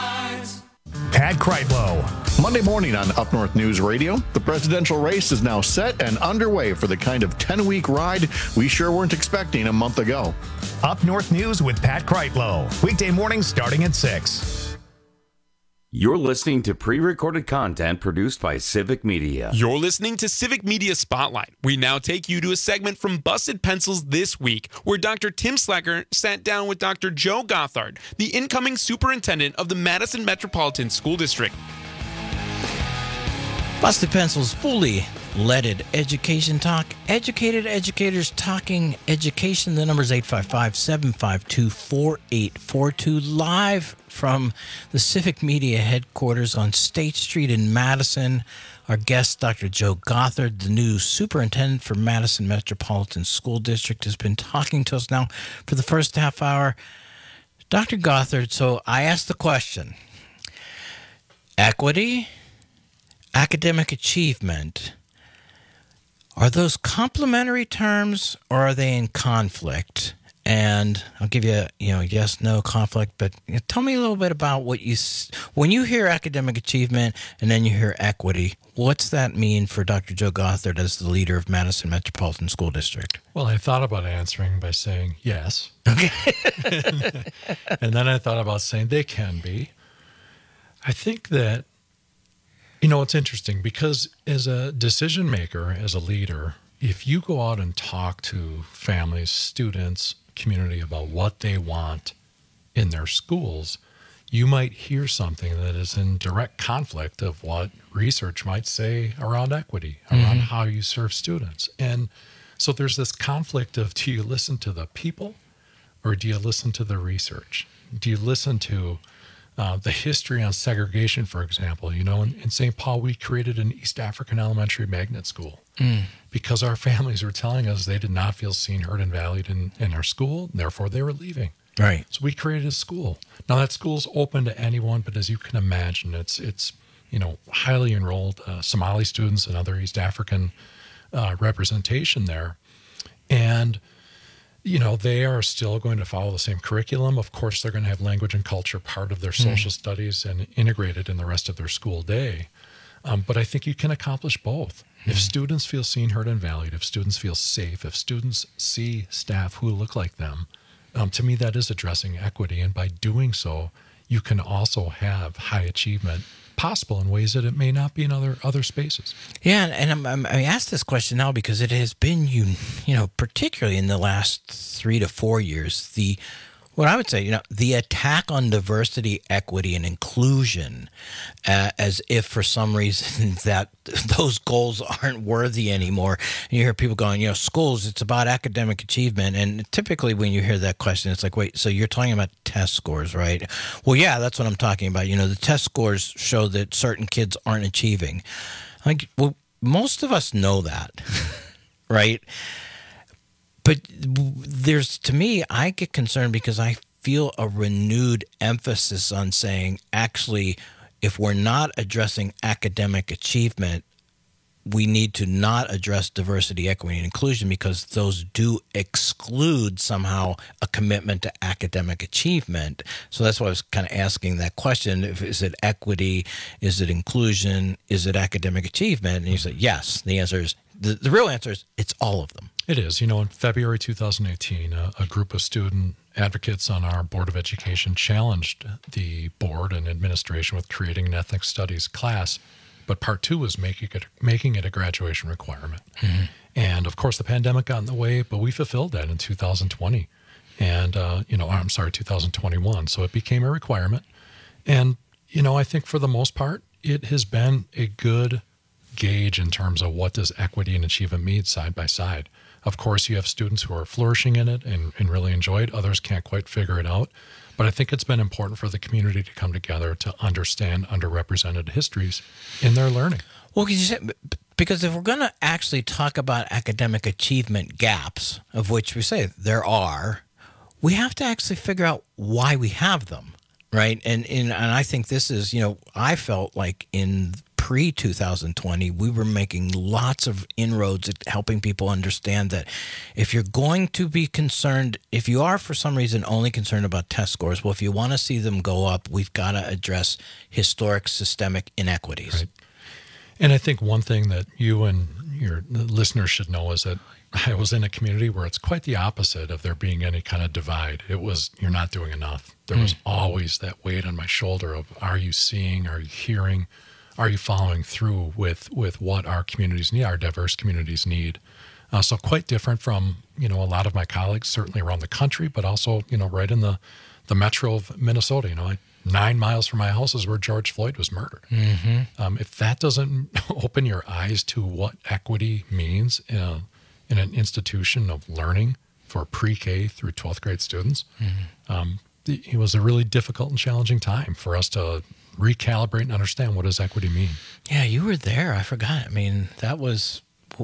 Speaker 8: Pat Kreitlow.
Speaker 15: Monday morning on Up North News Radio, the presidential race is now set and underway for the kind of ten-week ride we sure weren't expecting a month ago.
Speaker 8: Up North News with Pat Kreitlow. Weekday mornings starting at six.
Speaker 16: You're listening to pre-recorded content produced by Civic Media.
Speaker 17: You're listening to Civic Media Spotlight. We now take you to a segment from Busted Pencils This Week, where Doctor Tim Slacker sat down with Doctor Joe Gothard, the incoming superintendent of the Madison Metropolitan School District.
Speaker 29: Busted Pencils, fully leaded education talk. Educated educators talking education. The number is eight five five, seven five two, four eight four two. Live from the Civic Media headquarters on State Street in Madison. Our guest, Doctor Joe Gothard, the new superintendent for Madison Metropolitan School District, has been talking to us now for the first half hour. Doctor Gothard, so I asked the question, equity, academic achievement, are those complementary terms or are they in conflict? And I'll give you, a, you know, yes, no conflict. But you know, tell me a little bit about what you, when you hear academic achievement and then you hear equity, what's that mean for Doctor Joe Gothard as the leader of Madison Metropolitan School District?
Speaker 12: Well, I thought about answering by saying yes. Okay. And then I thought about saying they can be. I think that, you know, it's interesting because as a decision maker, as a leader, if you go out and talk to families, students, community about what they want in their schools, you might hear something that is in direct conflict of what research might say around equity, around mm-hmm. how you serve students. And so there's this conflict of, do you listen to the people or do you listen to the research? Do you listen to uh, the history on segregation, for example? You know, in, in Saint Paul, we created an East African elementary magnet school. Mm. Because our families were telling us they did not feel seen, heard, and valued in, in our school, and therefore they were leaving.
Speaker 29: Right.
Speaker 12: So we created a school. Now that school's open to anyone, but as you can imagine, it's it's you know highly enrolled uh, Somali students and other East African uh, representation there, and you know they are still going to follow the same curriculum. Of course, they're going to have language and culture part of their social mm. studies and integrated in the rest of their school day. Um, but I think you can accomplish both. If students feel seen, heard, and valued, if students feel safe, if students see staff who look like them, um, to me that is addressing equity. And by doing so, you can also have high achievement possible in ways that it may not be in other other spaces.
Speaker 29: Yeah, and I'm, I'm, I ask this question now because it has been, you, you know, particularly in the last three to four years, the what I would say, you know, the attack on diversity, equity, and inclusion, uh, as if for some reason that those goals aren't worthy anymore. And you hear people going, you know, schools, it's about academic achievement. And typically when you hear that question, it's like, wait, so you're talking about test scores, right? Well, yeah, that's what I'm talking about. You know, the test scores show that certain kids aren't achieving. Like, well, most of us know that, right? But there's, to me, I get concerned because I feel a renewed emphasis on saying, actually, if we're not addressing academic achievement, we need to not address diversity, equity, and inclusion because those do exclude somehow a commitment to academic achievement. So that's why I was kind of asking that question. If, is it equity? Is it inclusion? Is it academic achievement? And you said, yes. The answer is, the, the real answer is, it's all of them.
Speaker 12: It is. You know, in February two thousand eighteen, a, a group of student advocates on our Board of Education challenged the board and administration with creating an ethnic studies class, but part two was making it, making it a graduation requirement. Mm-hmm. And, of course, the pandemic got in the way, but we fulfilled that in two thousand twenty. And, uh, you know, I'm sorry, two thousand twenty-one. So it became a requirement. And, you know, I think for the most part, it has been a good gauge in terms of what does equity and achievement mean side by side. Of course, you have students who are flourishing in it and, and really enjoy it. Others can't quite figure it out. But I think it's been important for the community to come together to understand underrepresented histories in their learning.
Speaker 29: Well, because if we're going to actually talk about academic achievement gaps, of which we say there are, we have to actually figure out why we have them, right? And, and, and I think this is, you know, I felt like in pre two thousand twenty, we were making lots of inroads at helping people understand that if you're going to be concerned, if you are for some reason only concerned about test scores, well, if you want to see them go up, we've got to address historic systemic inequities.
Speaker 12: Right. And I think one thing that you and your listeners should know is that I was in a community where it's quite the opposite of there being any kind of divide. It was, you're not doing enough. There was mm. always that weight on my shoulder of, are you seeing, are you hearing? Are you following through with, with what our communities need, our diverse communities need? Uh, so quite different from, you know, a lot of my colleagues, certainly around the country, but also, you know, right in the, the metro of Minnesota. You know, I, nine miles from my house is where George Floyd was murdered. Mm-hmm. Um, if that doesn't open your eyes to what equity means in, a, in an institution of learning for pre-K through twelfth grade students, mm-hmm. um, it was a really difficult and challenging time for us to recalibrate and understand what does equity mean.
Speaker 29: Yeah, you were there. I forgot. I mean, that was,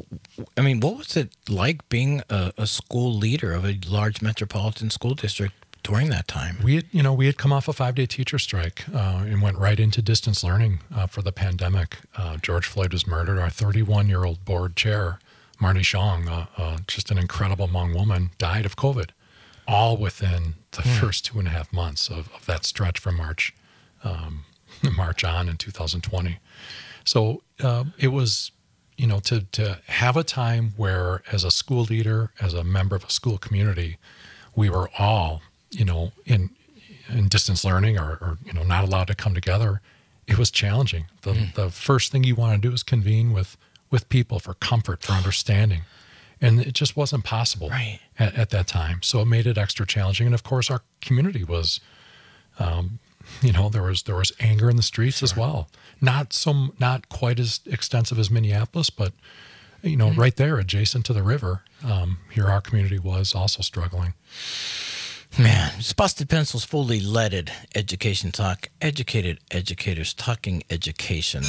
Speaker 29: I mean, what was it like being a, a school leader of a large metropolitan school district during that time?
Speaker 12: We had, you know, we had come off a five-day teacher strike uh, and went right into distance learning uh, for the pandemic. Uh, George Floyd was murdered. Our thirty-one-year-old board chair, Marty Zhang, uh, uh, just an incredible Hmong woman, died of COVID. all within the
Speaker 29: Mm.
Speaker 12: first two and a half months of, of that stretch from March, um, March on in two thousand twenty. So uh, it was, you know, to to have a time where, as a school leader, as a member of a school community, we were all, you know, in in distance learning or, or you know, not allowed to come together. It was challenging. The
Speaker 29: Mm.
Speaker 12: the first thing you want to do is convene with with people for comfort, for understanding. And it just wasn't possible
Speaker 29: right.
Speaker 12: at, at that time. So it made it extra challenging. And of course, our community was, um, you know, there was there was anger in the streets sure. as well. Not some, not quite as extensive as Minneapolis, but you know, mm-hmm. right there, adjacent to the river, um, here our community was also struggling.
Speaker 29: Man, it's Busted Pencils, fully leaded education talk. Educated educators talking education.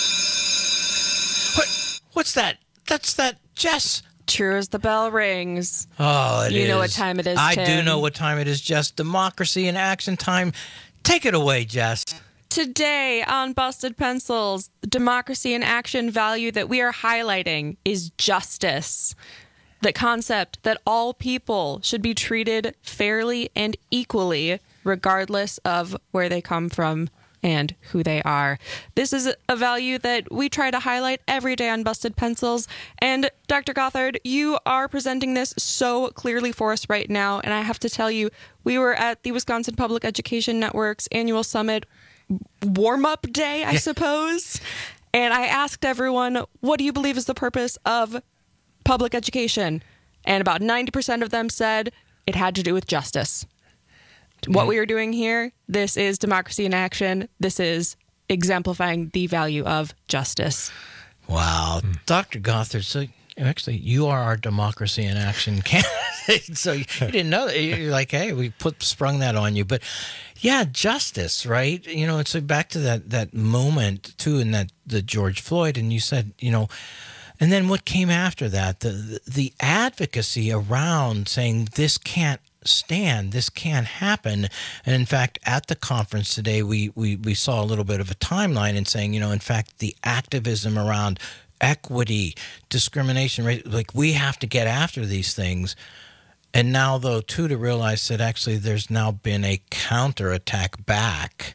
Speaker 29: What? What's that? That's that, Jess.
Speaker 14: True as the bell rings.
Speaker 29: Oh, it
Speaker 14: you
Speaker 29: is.
Speaker 14: You know what time it is,
Speaker 29: I
Speaker 14: Tim.
Speaker 29: do know what time it is, Jess. Democracy in action time. Take it away, Jess.
Speaker 14: Today on Busted Pencils, the democracy in action value that we are highlighting is justice. The concept that all people should be treated fairly and equally, regardless of where they come from and who they are. This is a value that we try to highlight every day on Busted Pencils. And Doctor Gothard, you are presenting this so clearly for us right now. And I have to tell you, we were at the Wisconsin Public Education Network's annual summit warm-up day, I yeah. suppose. And I asked everyone, what do you believe is the purpose of public education? And about ninety percent of them said it had to do with justice. What we are doing here, this is democracy in action. This is exemplifying the value of justice.
Speaker 29: Wow. Mm. Doctor Gothard, so actually, you are our democracy in action candidate. So you didn't know that. You're like, hey, we put sprung that on you. But yeah, justice, right? You know, it's like back to that, that moment, too, in that the George Floyd. And you said, you know, and then what came after that? The, the, the advocacy around saying this can't stand, this can't happen. And in fact, at the conference today, we, we, we saw a little bit of a timeline in saying, you know, in fact, the activism around equity, discrimination, right? Like we have to get after these things. And now, though, too, to realize that actually there's now been a counterattack back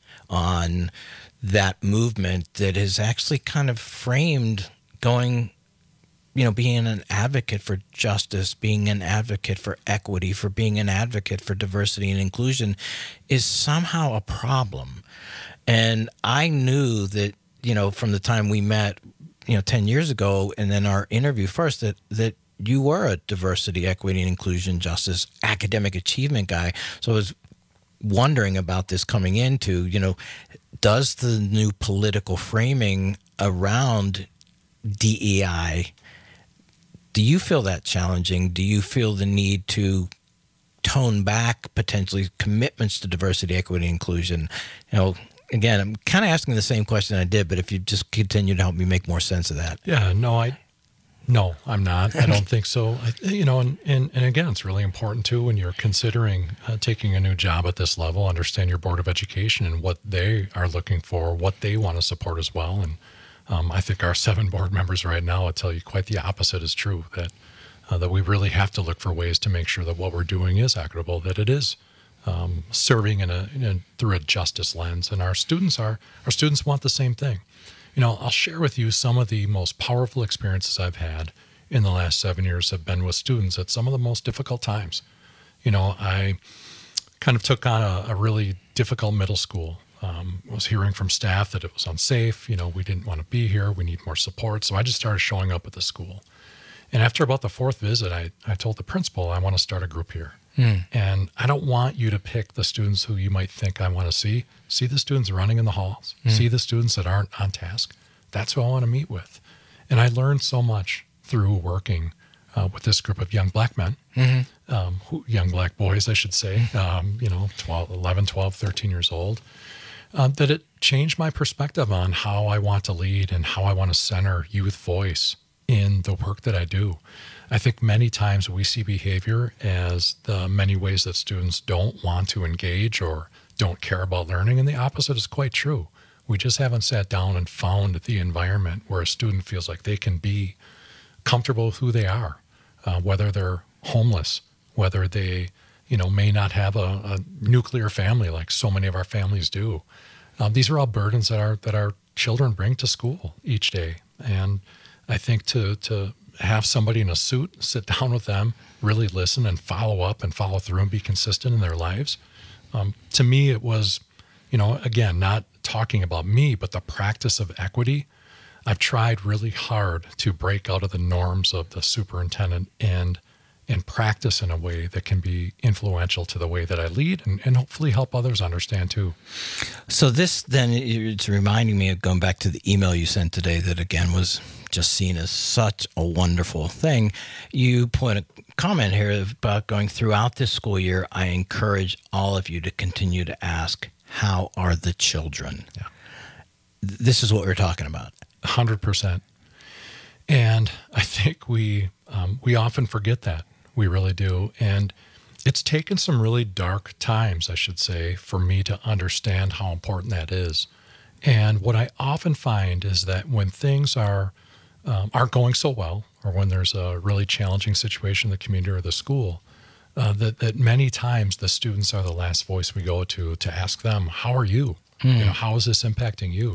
Speaker 29: on that movement that is actually kind of framed going, you know, being an advocate for justice, being an advocate for equity, for being an advocate for diversity and inclusion is somehow a problem. And I knew that, you know, from the time we met, you know, ten years ago, and then our interview first, that, that you were a diversity, equity, and inclusion, justice, academic achievement guy. So I was wondering about this coming into, you know, does the new political framing around D E I, do you feel that challenging? Do you feel the need to tone back potentially commitments to diversity, equity, and inclusion? You know, again, I'm kind of asking the same question I did, but if you just continue to help me make more sense of that.
Speaker 12: Yeah, no, I, no, I'm not. I don't think so. I, you know, and, and, and again, it's really important too when you're considering uh, taking a new job at this level, understand your Board of Education and what they are looking for, what they want to support as well. And um, I think our seven board members right now will tell you quite the opposite is true, that uh, that we really have to look for ways to make sure that what we're doing is equitable, that it is um, serving in a, in a through a justice lens. And our students are our students want the same thing. You know, I'll share with you some of the most powerful experiences I've had in the last seven years have been with students at some of the most difficult times. You know, I kind of took on a, a really difficult middle school. Um, was hearing from staff that it was unsafe. You know, we didn't want to be here. We need more support. So I just started showing up at the school. And after about the fourth visit, I, I told the principal, I want to start a group here. Mm. And I don't want you to pick the students who you might think I want to see. See the students running in the halls. Mm. See the students that aren't on task. That's who I want to meet with. And I learned so much through working uh, with this group of young black men, mm-hmm. um, who, young black boys, I should say, um, you know, twelve, eleven, twelve, thirteen years old, uh, that it changed my perspective on how I want to lead and how I want to center youth voice in the work that I do. I think many times we see behavior as the many ways that students don't want to engage or don't care about learning, and the opposite is quite true. We just haven't sat down and found the environment where a student feels like they can be comfortable with who they are, uh, whether they're homeless, whether they, you know, may not have a, a nuclear family like so many of our families do. Um, these are all burdens that our that our children bring to school each day. And I think to to have somebody in a suit sit down with them, really listen and follow up and follow through and be consistent in their lives. Um, to me, it was, you know, again, not talking about me, but the practice of equity. I've tried really hard to break out of the norms of the superintendent and and practice in a way that can be influential to the way that I lead and, and hopefully help others understand too.
Speaker 29: So this then, it's reminding me of going back to the email you sent today that again was just seen as such a wonderful thing. You put a comment here about going throughout this school year, I encourage all of you to continue to ask, how are the children?
Speaker 12: Yeah.
Speaker 29: This is what we're talking about.
Speaker 12: one hundred percent. And I think we um, we often forget that. We really do. And it's taken some really dark times, I should say, for me to understand how important that is. And what I often find is that when things are um, aren't going so well, or when there's a really challenging situation in the community or the school, uh, that, that many times the students are the last voice we go to to ask them, how are you? Mm. You know, how is this impacting you?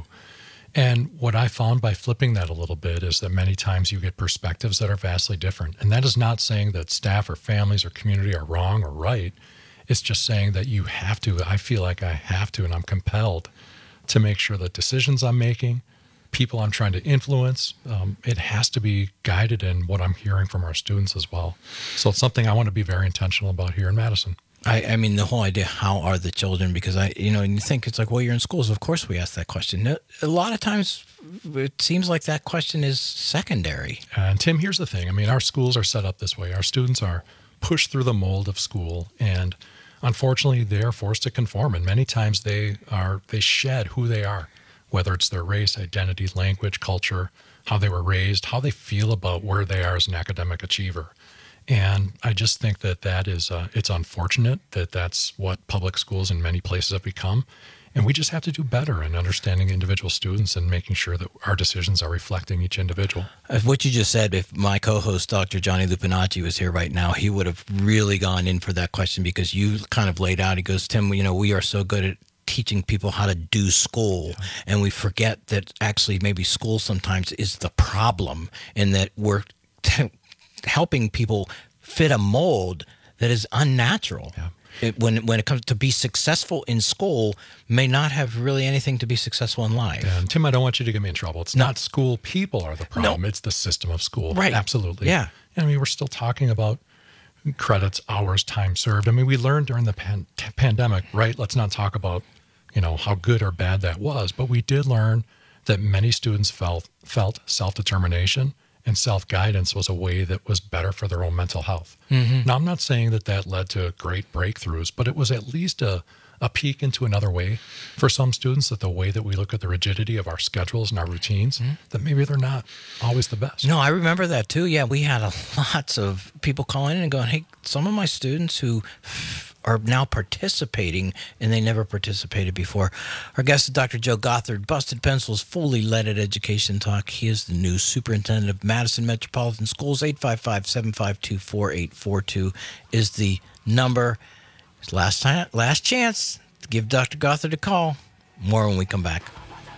Speaker 12: And what I found by flipping that a little bit is that many times you get perspectives that are vastly different. And that is not saying that staff or families or community are wrong or right. It's just saying that you have to, I feel like I have to, and I'm compelled to make sure that decisions I'm making, people I'm trying to influence, um, it has to be guided in what I'm hearing from our students as well. So it's something I want to be very intentional about here in Madison.
Speaker 29: I, I mean, the whole idea, how are the children? Because I, you know, and you think it's like, well, you're in schools. Of course we ask that question. A lot of times it seems like that question is secondary.
Speaker 12: And Tim, here's the thing. I mean, our schools are set up this way. Our students are pushed through the mold of school, and unfortunately they are forced to conform. And many times they are, they shed who they are, whether it's their race, identity, language, culture, how they were raised, how they feel about where they are as an academic achiever. And I just think that that is, uh, it's unfortunate that that's what public schools in many places have become. And we just have to do better in understanding individual students and making sure that our decisions are reflecting each individual.
Speaker 29: What you just said, if my co-host, Doctor Johnny Lupinacci, was here right now, he would have really gone in for that question because you kind of laid out, he goes, Tim, you know, we are so good at teaching people how to do school, yeah. and we forget that actually maybe school sometimes is the problem, and that we're t- helping people fit a mold that is unnatural.
Speaker 12: Yeah.
Speaker 29: It, when when it comes to be successful in school, may not have really anything to be successful in life.
Speaker 12: Yeah, and Tim, I don't want you to get me in trouble. It's no. not school people are the problem. No. It's the system of school.
Speaker 29: Right.
Speaker 12: Absolutely.
Speaker 29: Yeah.
Speaker 12: I mean, we're still talking about credits, hours, time served. I mean, we learned during the pan- t- pandemic, right? Let's not talk about, you know, how good or bad that was, but we did learn that many students felt felt self-determination and self-guidance was a way that was better for their own mental health. Mm-hmm. Now, I'm not saying that that led to great breakthroughs, but it was at least a, a peek into another way for some students, that the way that we look at the rigidity of our schedules and our routines, mm-hmm. that maybe they're not always the best.
Speaker 29: No, I remember that too. Yeah, we had a, lots of people calling in and going, hey, some of my students who f- are now participating and they never participated before. Our guest is Doctor Joe Gothard, Busted Pencils, fully leaded education talk. He is the new superintendent of Madison Metropolitan Schools. Eight five five, seven five two, four eight four two is the number. It's last time, last chance to give Doctor Gothard a call. More when we come back.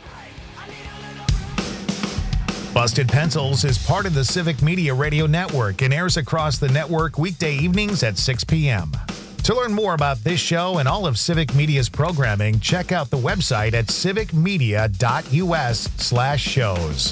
Speaker 8: Busted Pencils is part of the Civic Media Radio Network and airs across the network weekday evenings at six p.m. To learn more about this show and all of Civic Media's programming, check out the website at civicmedia.us slash shows.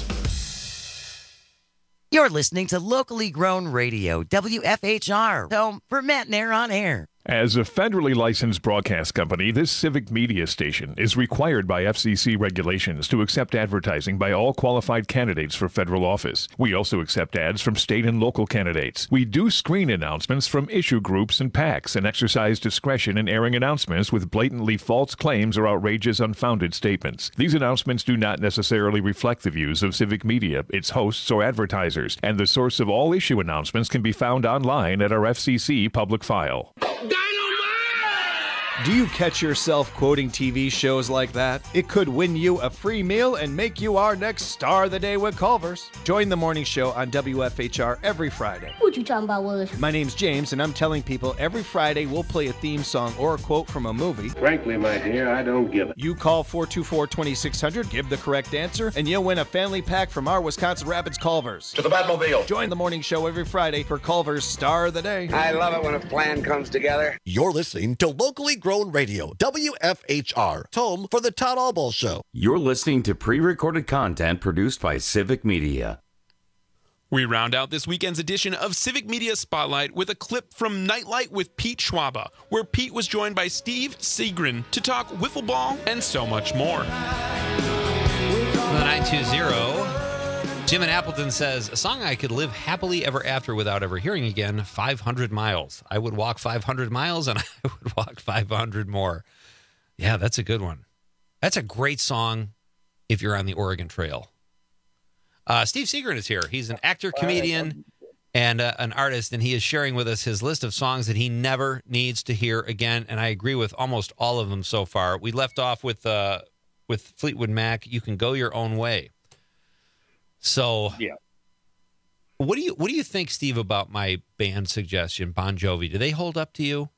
Speaker 1: You're listening to locally grown radio, W F H R, home for Matt Nair on Air.
Speaker 18: As a federally licensed broadcast company, this Civic Media station is required by F C C regulations to accept advertising by all qualified candidates for federal office. We also accept ads from state and local candidates. We do screen announcements from issue groups and PACs and exercise discretion in airing announcements with blatantly false claims or outrageous, unfounded statements. These announcements do not necessarily reflect the views of Civic Media, its hosts, or advertisers, and the source of all issue announcements can be found online at our F C C public file.
Speaker 3: Do you catch yourself quoting T V shows like that? It could win you a free meal and make you our next star of the day with Culver's. Join the morning show on W F H R every Friday.
Speaker 4: What you talking about, Willis?
Speaker 3: My name's James, and I'm telling people every Friday we'll play a theme song or a quote from a movie.
Speaker 19: Frankly, my dear, I don't give it.
Speaker 3: You call four two four, two six zero zero, give the correct answer, and you'll win a family pack from our Wisconsin Rapids Culver's.
Speaker 19: To the Batmobile.
Speaker 3: Join the morning show every Friday for Culver's Star of the Day.
Speaker 19: I love it when a plan comes together.
Speaker 20: You're listening to Locally Grown Radio, W F H R, home for the Todd Albaugh Show.
Speaker 16: You're listening to pre-recorded content produced by Civic Media.
Speaker 17: We round out this weekend's edition of Civic Media Spotlight with a clip from Nightlight with Pete Schwaba, where Pete was joined by Steve Seagren to talk wiffle ball and so much more.
Speaker 21: The nine two zero, Jim in Appleton says, a song I could live happily ever after without ever hearing again, five hundred miles. I would walk five hundred miles and I would walk five hundred more. Yeah, that's a good one. That's a great song if you're on the Oregon Trail. Uh, Steve Seagren is here. He's an actor, comedian, and uh, an artist, and he is sharing with us his list of songs that he never needs to hear again, and I agree with almost all of them so far. We left off with uh, with Fleetwood Mac, You Can Go Your Own Way. So,
Speaker 22: yeah.
Speaker 21: What do you what do you think, Steve, about my band suggestion, Bon Jovi? Do they hold up to you?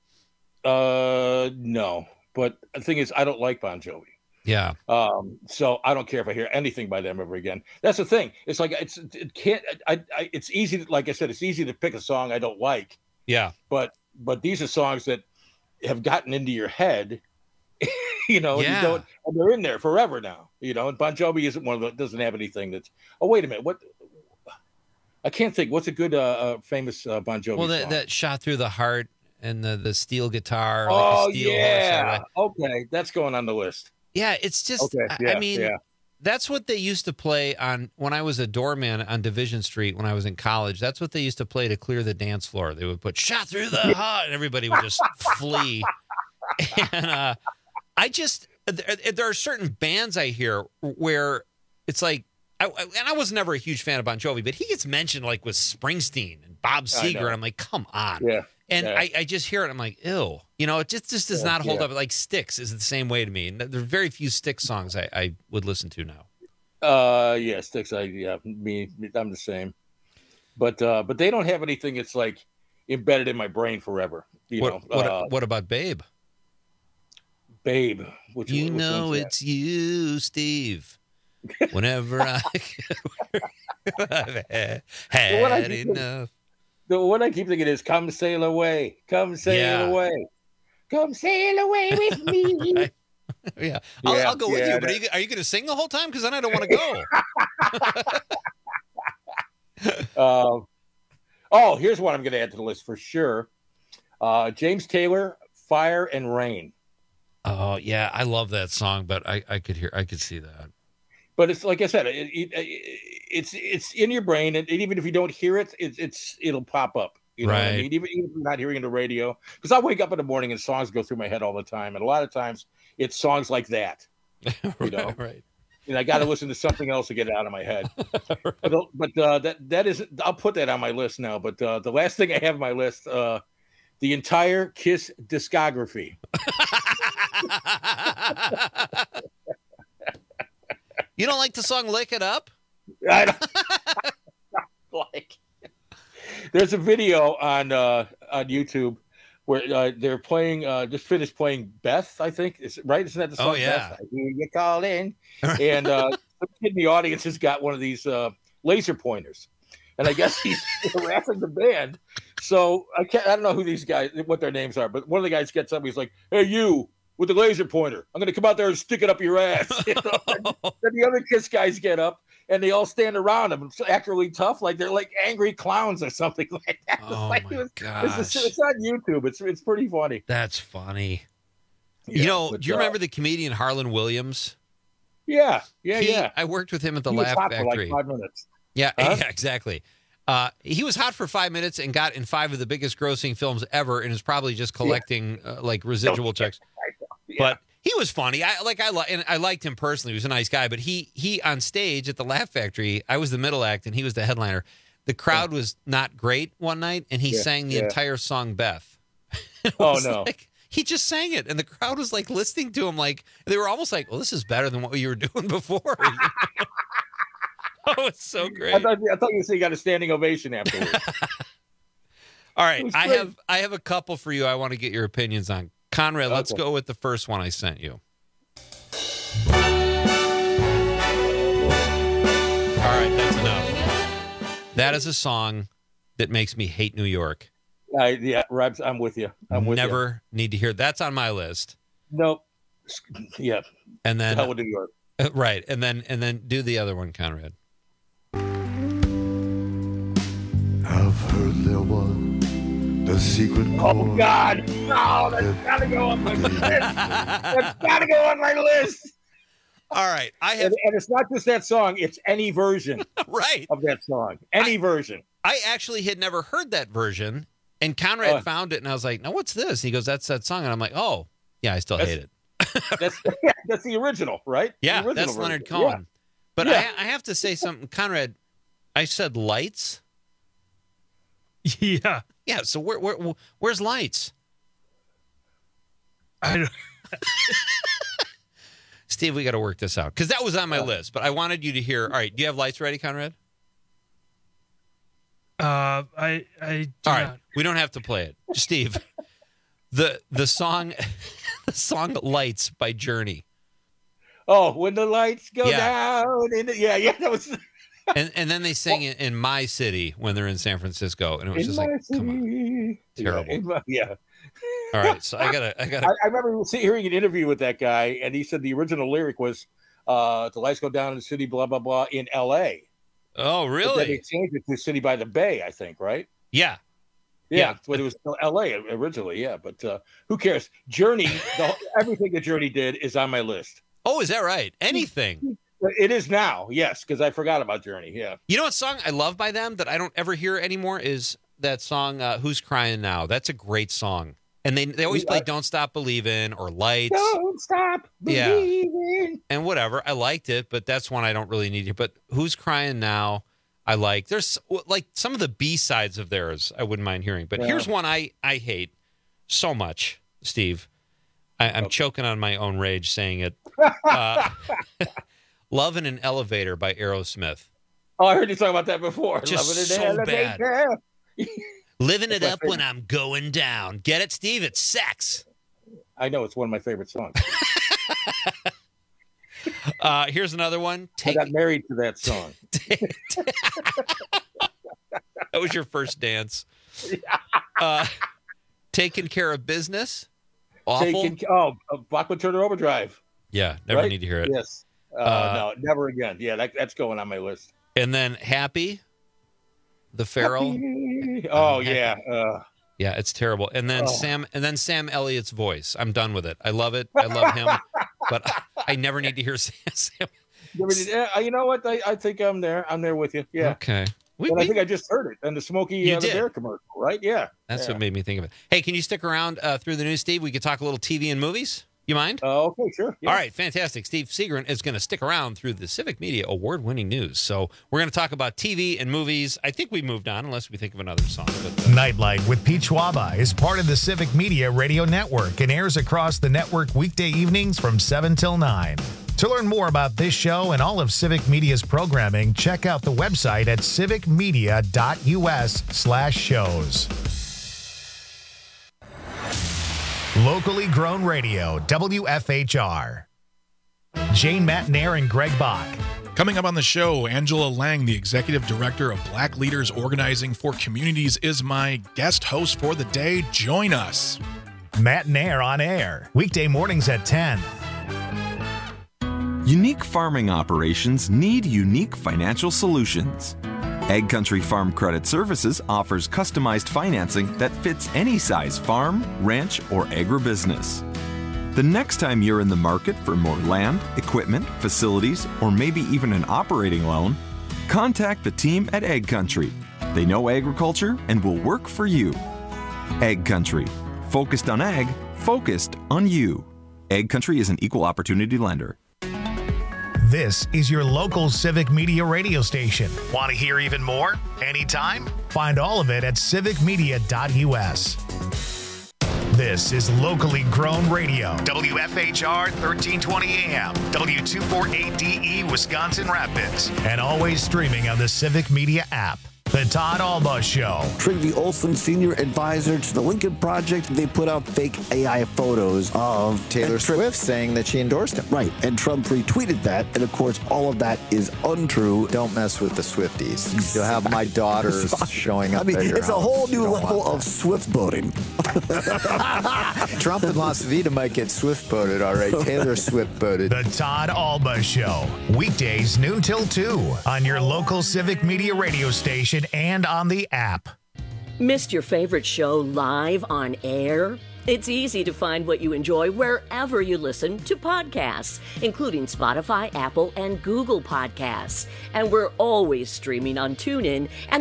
Speaker 22: Uh, no. But the thing is, I don't like Bon Jovi.
Speaker 21: Yeah.
Speaker 22: Um, so I don't care if I hear anything by them ever again. That's the thing. It's like it's it can't. I, I it's easy. To, like I said, it's easy to pick a song I don't like.
Speaker 21: Yeah.
Speaker 22: But but these are songs that have gotten into your head. You know,
Speaker 21: yeah.
Speaker 22: you don't. And they're in there forever now. You know, and Bon Jovi isn't one of the, doesn't have anything that's. Oh wait a minute, what? I can't think. What's a good uh, uh, famous uh, Bon Jovi
Speaker 21: well, that,
Speaker 22: song?
Speaker 21: that Shot Through the Heart and the the steel guitar.
Speaker 22: Oh
Speaker 21: like the steel
Speaker 22: yeah.
Speaker 21: horse,
Speaker 22: okay, that's going on the list.
Speaker 21: Yeah, it's just,
Speaker 22: okay. yeah,
Speaker 21: I mean,
Speaker 22: yeah.
Speaker 21: that's what they used to play on when I was a doorman on Division Street when I was in college. That's what they used to play to clear the dance floor. They would put Shot Through the Heart, and everybody would just flee. And uh, I just, there, there are certain bands I hear where it's like, I, and I was never a huge fan of Bon Jovi, but he gets mentioned like with Springsteen and Bob Seger, and I'm like, come on.
Speaker 22: Yeah.
Speaker 21: And
Speaker 22: yeah.
Speaker 21: I, I just hear it. I'm like, ew. You know, it just, just does
Speaker 22: Yeah,
Speaker 21: not hold
Speaker 22: yeah.
Speaker 21: up. Like Styx is the same way to me. And there are very few Styx songs I, I would listen to now.
Speaker 22: Uh, yeah, Styx. I yeah, me, I'm the same. But uh, but they don't have anything that's like embedded in my brain forever. You
Speaker 21: what,
Speaker 22: know.
Speaker 21: what,
Speaker 22: uh,
Speaker 21: what about Babe?
Speaker 22: Babe. Which,
Speaker 21: You
Speaker 22: which
Speaker 21: know
Speaker 22: one's that?
Speaker 21: it's you, Steve. Whenever I I've had,
Speaker 22: The one I
Speaker 21: had
Speaker 22: keep-
Speaker 21: enough.
Speaker 22: The one I keep thinking is "Come sail away, come sail
Speaker 21: Yeah.
Speaker 22: away, come sail away with me."
Speaker 21: Yeah, I'll,
Speaker 22: Yeah,
Speaker 21: I'll go with
Speaker 22: yeah,
Speaker 21: you. But are you, are you going to sing the whole time? Because then I don't want to go.
Speaker 22: Uh, oh, here's one I'm going to add to the list for sure. Uh, James Taylor, "Fire and Rain."
Speaker 21: Oh yeah, I love that song, but I, I could hear, I could see that.
Speaker 22: But it's like I said, it, it, it's it's in your brain, and even if you don't hear it, it's it's it'll pop up. You know what I
Speaker 21: Right.
Speaker 22: mean? Even, even if you're not hearing the radio, because I wake up in the morning and songs go through my head all the time, and a lot of times it's songs like that. You know,
Speaker 21: right?
Speaker 22: And I got to listen to something else to get it out of my head. But but uh, that that is, I'll put that on my list now. But uh, the last thing I have on my list, uh, the entire Kiss discography.
Speaker 21: You don't like the song "Lick It Up"?
Speaker 22: I don't like. There's a video on uh, on YouTube where uh, they're playing. Uh, just finished playing Beth, I think. Is right? Isn't that the song?
Speaker 21: Oh, yeah.
Speaker 22: Beth? I hear you call in, and uh, some kid in the audience has got one of these uh, laser pointers, and I guess he's harassing the band. So I can't. I don't know who these guys, what their names are, but one of the guys gets up. He's like, "Hey, you." With the laser pointer, I'm going to come out there and stick it up your ass. You know? Then the other Kiss guys get up and they all stand around him and act really tough, like they're like angry clowns or something like that.
Speaker 21: Oh
Speaker 22: like,
Speaker 21: my
Speaker 22: it was,
Speaker 21: gosh.
Speaker 22: It's, it's on YouTube. It's it's pretty funny.
Speaker 21: That's funny.
Speaker 22: Yeah,
Speaker 21: you know,
Speaker 22: but,
Speaker 21: do you
Speaker 22: uh,
Speaker 21: remember the comedian Harlan Williams?
Speaker 22: Yeah, yeah,
Speaker 21: He-
Speaker 22: yeah.
Speaker 21: I worked with him at the
Speaker 22: He was
Speaker 21: Laugh
Speaker 22: hot for
Speaker 21: Factory.
Speaker 22: like five minutes.
Speaker 21: Yeah,
Speaker 22: Huh?
Speaker 21: yeah, exactly. Uh, he was hot for five minutes and got in five of the biggest grossing films ever, and is probably just collecting uh, like residual checks. But he was funny. I like I li- and I liked him personally. He was a nice guy. But he he on stage at the Laugh Factory, I was the middle act and he was the headliner. The crowd was not great one night, and he
Speaker 22: Yeah,
Speaker 21: sang the
Speaker 22: yeah.
Speaker 21: entire song "Beth." It
Speaker 22: Oh
Speaker 21: was
Speaker 22: no.
Speaker 21: like- he just sang it, and the crowd was like listening to him, like they were almost like, "Well, this is better than what you were doing before." Oh, it's so great.
Speaker 22: I thought, I thought you said you got a standing ovation afterwards.
Speaker 21: All right, I have I have a couple for you. I want to get your opinions on. Conrad, let's
Speaker 22: Okay.
Speaker 21: go with the first one I sent you. All right, that's enough. That is a song that makes me hate New York.
Speaker 22: I, yeah, Rob, I'm with you. I'm with
Speaker 21: Never need to hear. That's on my list.
Speaker 22: you. Nope. Yeah.
Speaker 21: And then
Speaker 22: Hell with New York.
Speaker 21: uh, right, and then and then do the other one, Conrad.
Speaker 2: I've heard there was the secret
Speaker 22: Oh
Speaker 2: chord.
Speaker 22: God! No, that's gotta go on my list. That's gotta go on my list.
Speaker 21: All right, I have,
Speaker 22: and, and it's not just that song; it's any version,
Speaker 21: right,
Speaker 22: of that song. Any version.
Speaker 21: I actually had never heard that version, and Conrad
Speaker 22: Oh.
Speaker 21: found it, and I was like, "No, what's this?" He goes, "That's that song," and I'm like, "Oh, yeah, I still
Speaker 22: That's-
Speaker 21: hate it."
Speaker 22: That's yeah, that's the original, right? The
Speaker 21: Yeah,
Speaker 22: original
Speaker 21: that's
Speaker 22: version.
Speaker 21: Leonard Cohen. But
Speaker 22: Yeah.
Speaker 21: I, I have to say something, Conrad. I said Lights.
Speaker 12: Yeah.
Speaker 21: Yeah. So where, where where's Lights?
Speaker 12: I don't.
Speaker 21: Steve, we got to work this out because that was on my list. But I wanted you to hear. All right, do you have Lights ready, Conrad?
Speaker 12: Uh, I I do
Speaker 21: All right,
Speaker 12: not.
Speaker 21: we don't have to play it, Steve. the the song, the song Lights by Journey.
Speaker 22: Oh, when the lights go
Speaker 21: Yeah.
Speaker 22: down, in the, yeah, yeah, that was
Speaker 21: And and then they sing it in My City when they're in San Francisco, and it was
Speaker 22: in
Speaker 21: just
Speaker 22: my
Speaker 21: like, come on,
Speaker 22: city.
Speaker 21: terrible.
Speaker 22: Yeah, in my- yeah.
Speaker 21: All right, so I gotta, I gotta.
Speaker 22: I, I remember see- hearing an interview with that guy, and he said the original lyric was, uh, "The lights go down in the city, blah blah blah," in L A.
Speaker 21: Oh,
Speaker 22: But then
Speaker 21: really?
Speaker 22: they changed it to "City by the Bay," I think, right?
Speaker 21: Yeah.
Speaker 22: Yeah,
Speaker 21: Yeah.
Speaker 22: but it was still L A originally. Yeah, but uh, who cares? Journey, the, everything that Journey did is on my list.
Speaker 21: Oh, is that right? Anything.
Speaker 22: It is now, yes, because I forgot about Journey. Yeah.
Speaker 21: You know what song I love by them that I don't ever hear anymore is that song uh, "Who's Crying Now." That's a great song, and they they always play "Don't Stop Believin'" or "Lights."
Speaker 22: Don't stop
Speaker 21: Yeah.
Speaker 22: believing.
Speaker 21: And whatever. I liked it, but that's one I don't really need to. But "Who's Crying Now," I like. There's like some of the B sides of theirs I wouldn't mind hearing, but
Speaker 22: Yeah.
Speaker 21: here's one I I hate so much, Steve. I, I'm choking on my own rage saying it. Uh, "Love in an Elevator" by Aerosmith.
Speaker 22: Oh, I heard you talk about that before.
Speaker 21: Just
Speaker 22: Loving it
Speaker 21: so
Speaker 22: in the
Speaker 21: bad.
Speaker 22: elevator.
Speaker 21: Living
Speaker 22: That's
Speaker 21: it
Speaker 22: my
Speaker 21: up when
Speaker 22: favorite.
Speaker 21: I'm going down. Get it, Steve? It's sex.
Speaker 22: I know it's one of my favorite songs.
Speaker 21: Uh, here's another one.
Speaker 22: I
Speaker 21: Take,
Speaker 22: got married to that song.
Speaker 21: that was your first dance. Uh, Taking Care of Business. Awful.
Speaker 22: Taking, oh, uh, Bachman Turner Overdrive.
Speaker 21: Yeah, never
Speaker 22: right?
Speaker 21: need to hear it.
Speaker 22: Yes. Uh,
Speaker 21: Uh,
Speaker 22: no, never again. Yeah, that, that's going on my list.
Speaker 21: And then Happy, the Pharaoh.
Speaker 22: Oh yeah. Uh,
Speaker 21: Yeah, it's terrible. And then
Speaker 22: Oh.
Speaker 21: Sam and then Sam Elliott's voice. I'm done with it. I love it. I love him. But I, I never need to hear Sam. Sam.
Speaker 22: never did- uh, you know what? I, I think I'm there. I'm there with you. Yeah.
Speaker 21: Okay. We,
Speaker 22: and I
Speaker 21: we-
Speaker 22: think I just heard it on the Smokey
Speaker 21: You
Speaker 22: uh, the
Speaker 21: did.
Speaker 22: Bear commercial, right? Yeah.
Speaker 21: that's
Speaker 22: yeah.
Speaker 21: what made me think of it. Hey, can you stick around uh, through the news, Steve? We could talk a little T V and movies. You mind?
Speaker 22: Oh, okay, sure. Yeah.
Speaker 21: All right, fantastic. Steve Seagren is going to stick around through the Civic Media award-winning news. So we're going to talk about T V and movies. I think we moved on, unless we think of another song. But, uh,
Speaker 8: Nightlight with Pete Schwaba is part of the Civic Media Radio Network and airs across the network weekday evenings from seven till nine. To learn more about this show and all of Civic Media's programming, check out the website at civicmedia.us slash shows. Locally grown radio, W F H R. Jane Matnair and Greg Bach.
Speaker 4: Coming up on the show, Angela Lang, the executive director of Black Leaders Organizing for Communities, is my guest host for the day. Join us.
Speaker 8: Matnair on air, weekday mornings at ten.
Speaker 5: Unique farming operations need unique financial solutions. Egg Country Farm Credit Services offers customized financing that fits any size farm, ranch, or agribusiness. The next time you're in the market for more land, equipment, facilities, or maybe even an operating loan, contact the team at Egg Country. They know agriculture and will work for you. Egg Country. Focused on ag, focused on you. Egg Country is an equal opportunity lender.
Speaker 8: This is your local Civic Media radio station. Want to hear even more? Anytime? Find all of it at civic media dot U S. This is locally grown radio. W F H R thirteen twenty A M, W two forty-eight D E, Wisconsin Rapids. And always streaming on the Civic Media app. The Todd Alba Show.
Speaker 6: Trygve Olson, senior advisor to the Lincoln Project, they put out fake A I photos of
Speaker 7: Taylor Swift saying that she endorsed him.
Speaker 6: Right, and Trump retweeted that, and of course, all of that is untrue.
Speaker 7: Don't mess with the Swifties. You'll have my daughters showing up.
Speaker 6: I mean,
Speaker 7: at your
Speaker 6: it's
Speaker 7: house.
Speaker 6: a whole
Speaker 7: You
Speaker 6: new
Speaker 7: don't
Speaker 6: level
Speaker 7: want
Speaker 6: of Swift boating.
Speaker 7: Trump and Las Vegas might get Swift boated, all right. Taylor Swift boated.
Speaker 8: The Todd Alba Show. Weekdays noon till two on your local Civic Media radio station and on the app.
Speaker 11: Missed your favorite show live on air? It's easy to find what you enjoy wherever you listen to podcasts, including Spotify, Apple, and Google Podcasts. And we're always streaming on TuneIn and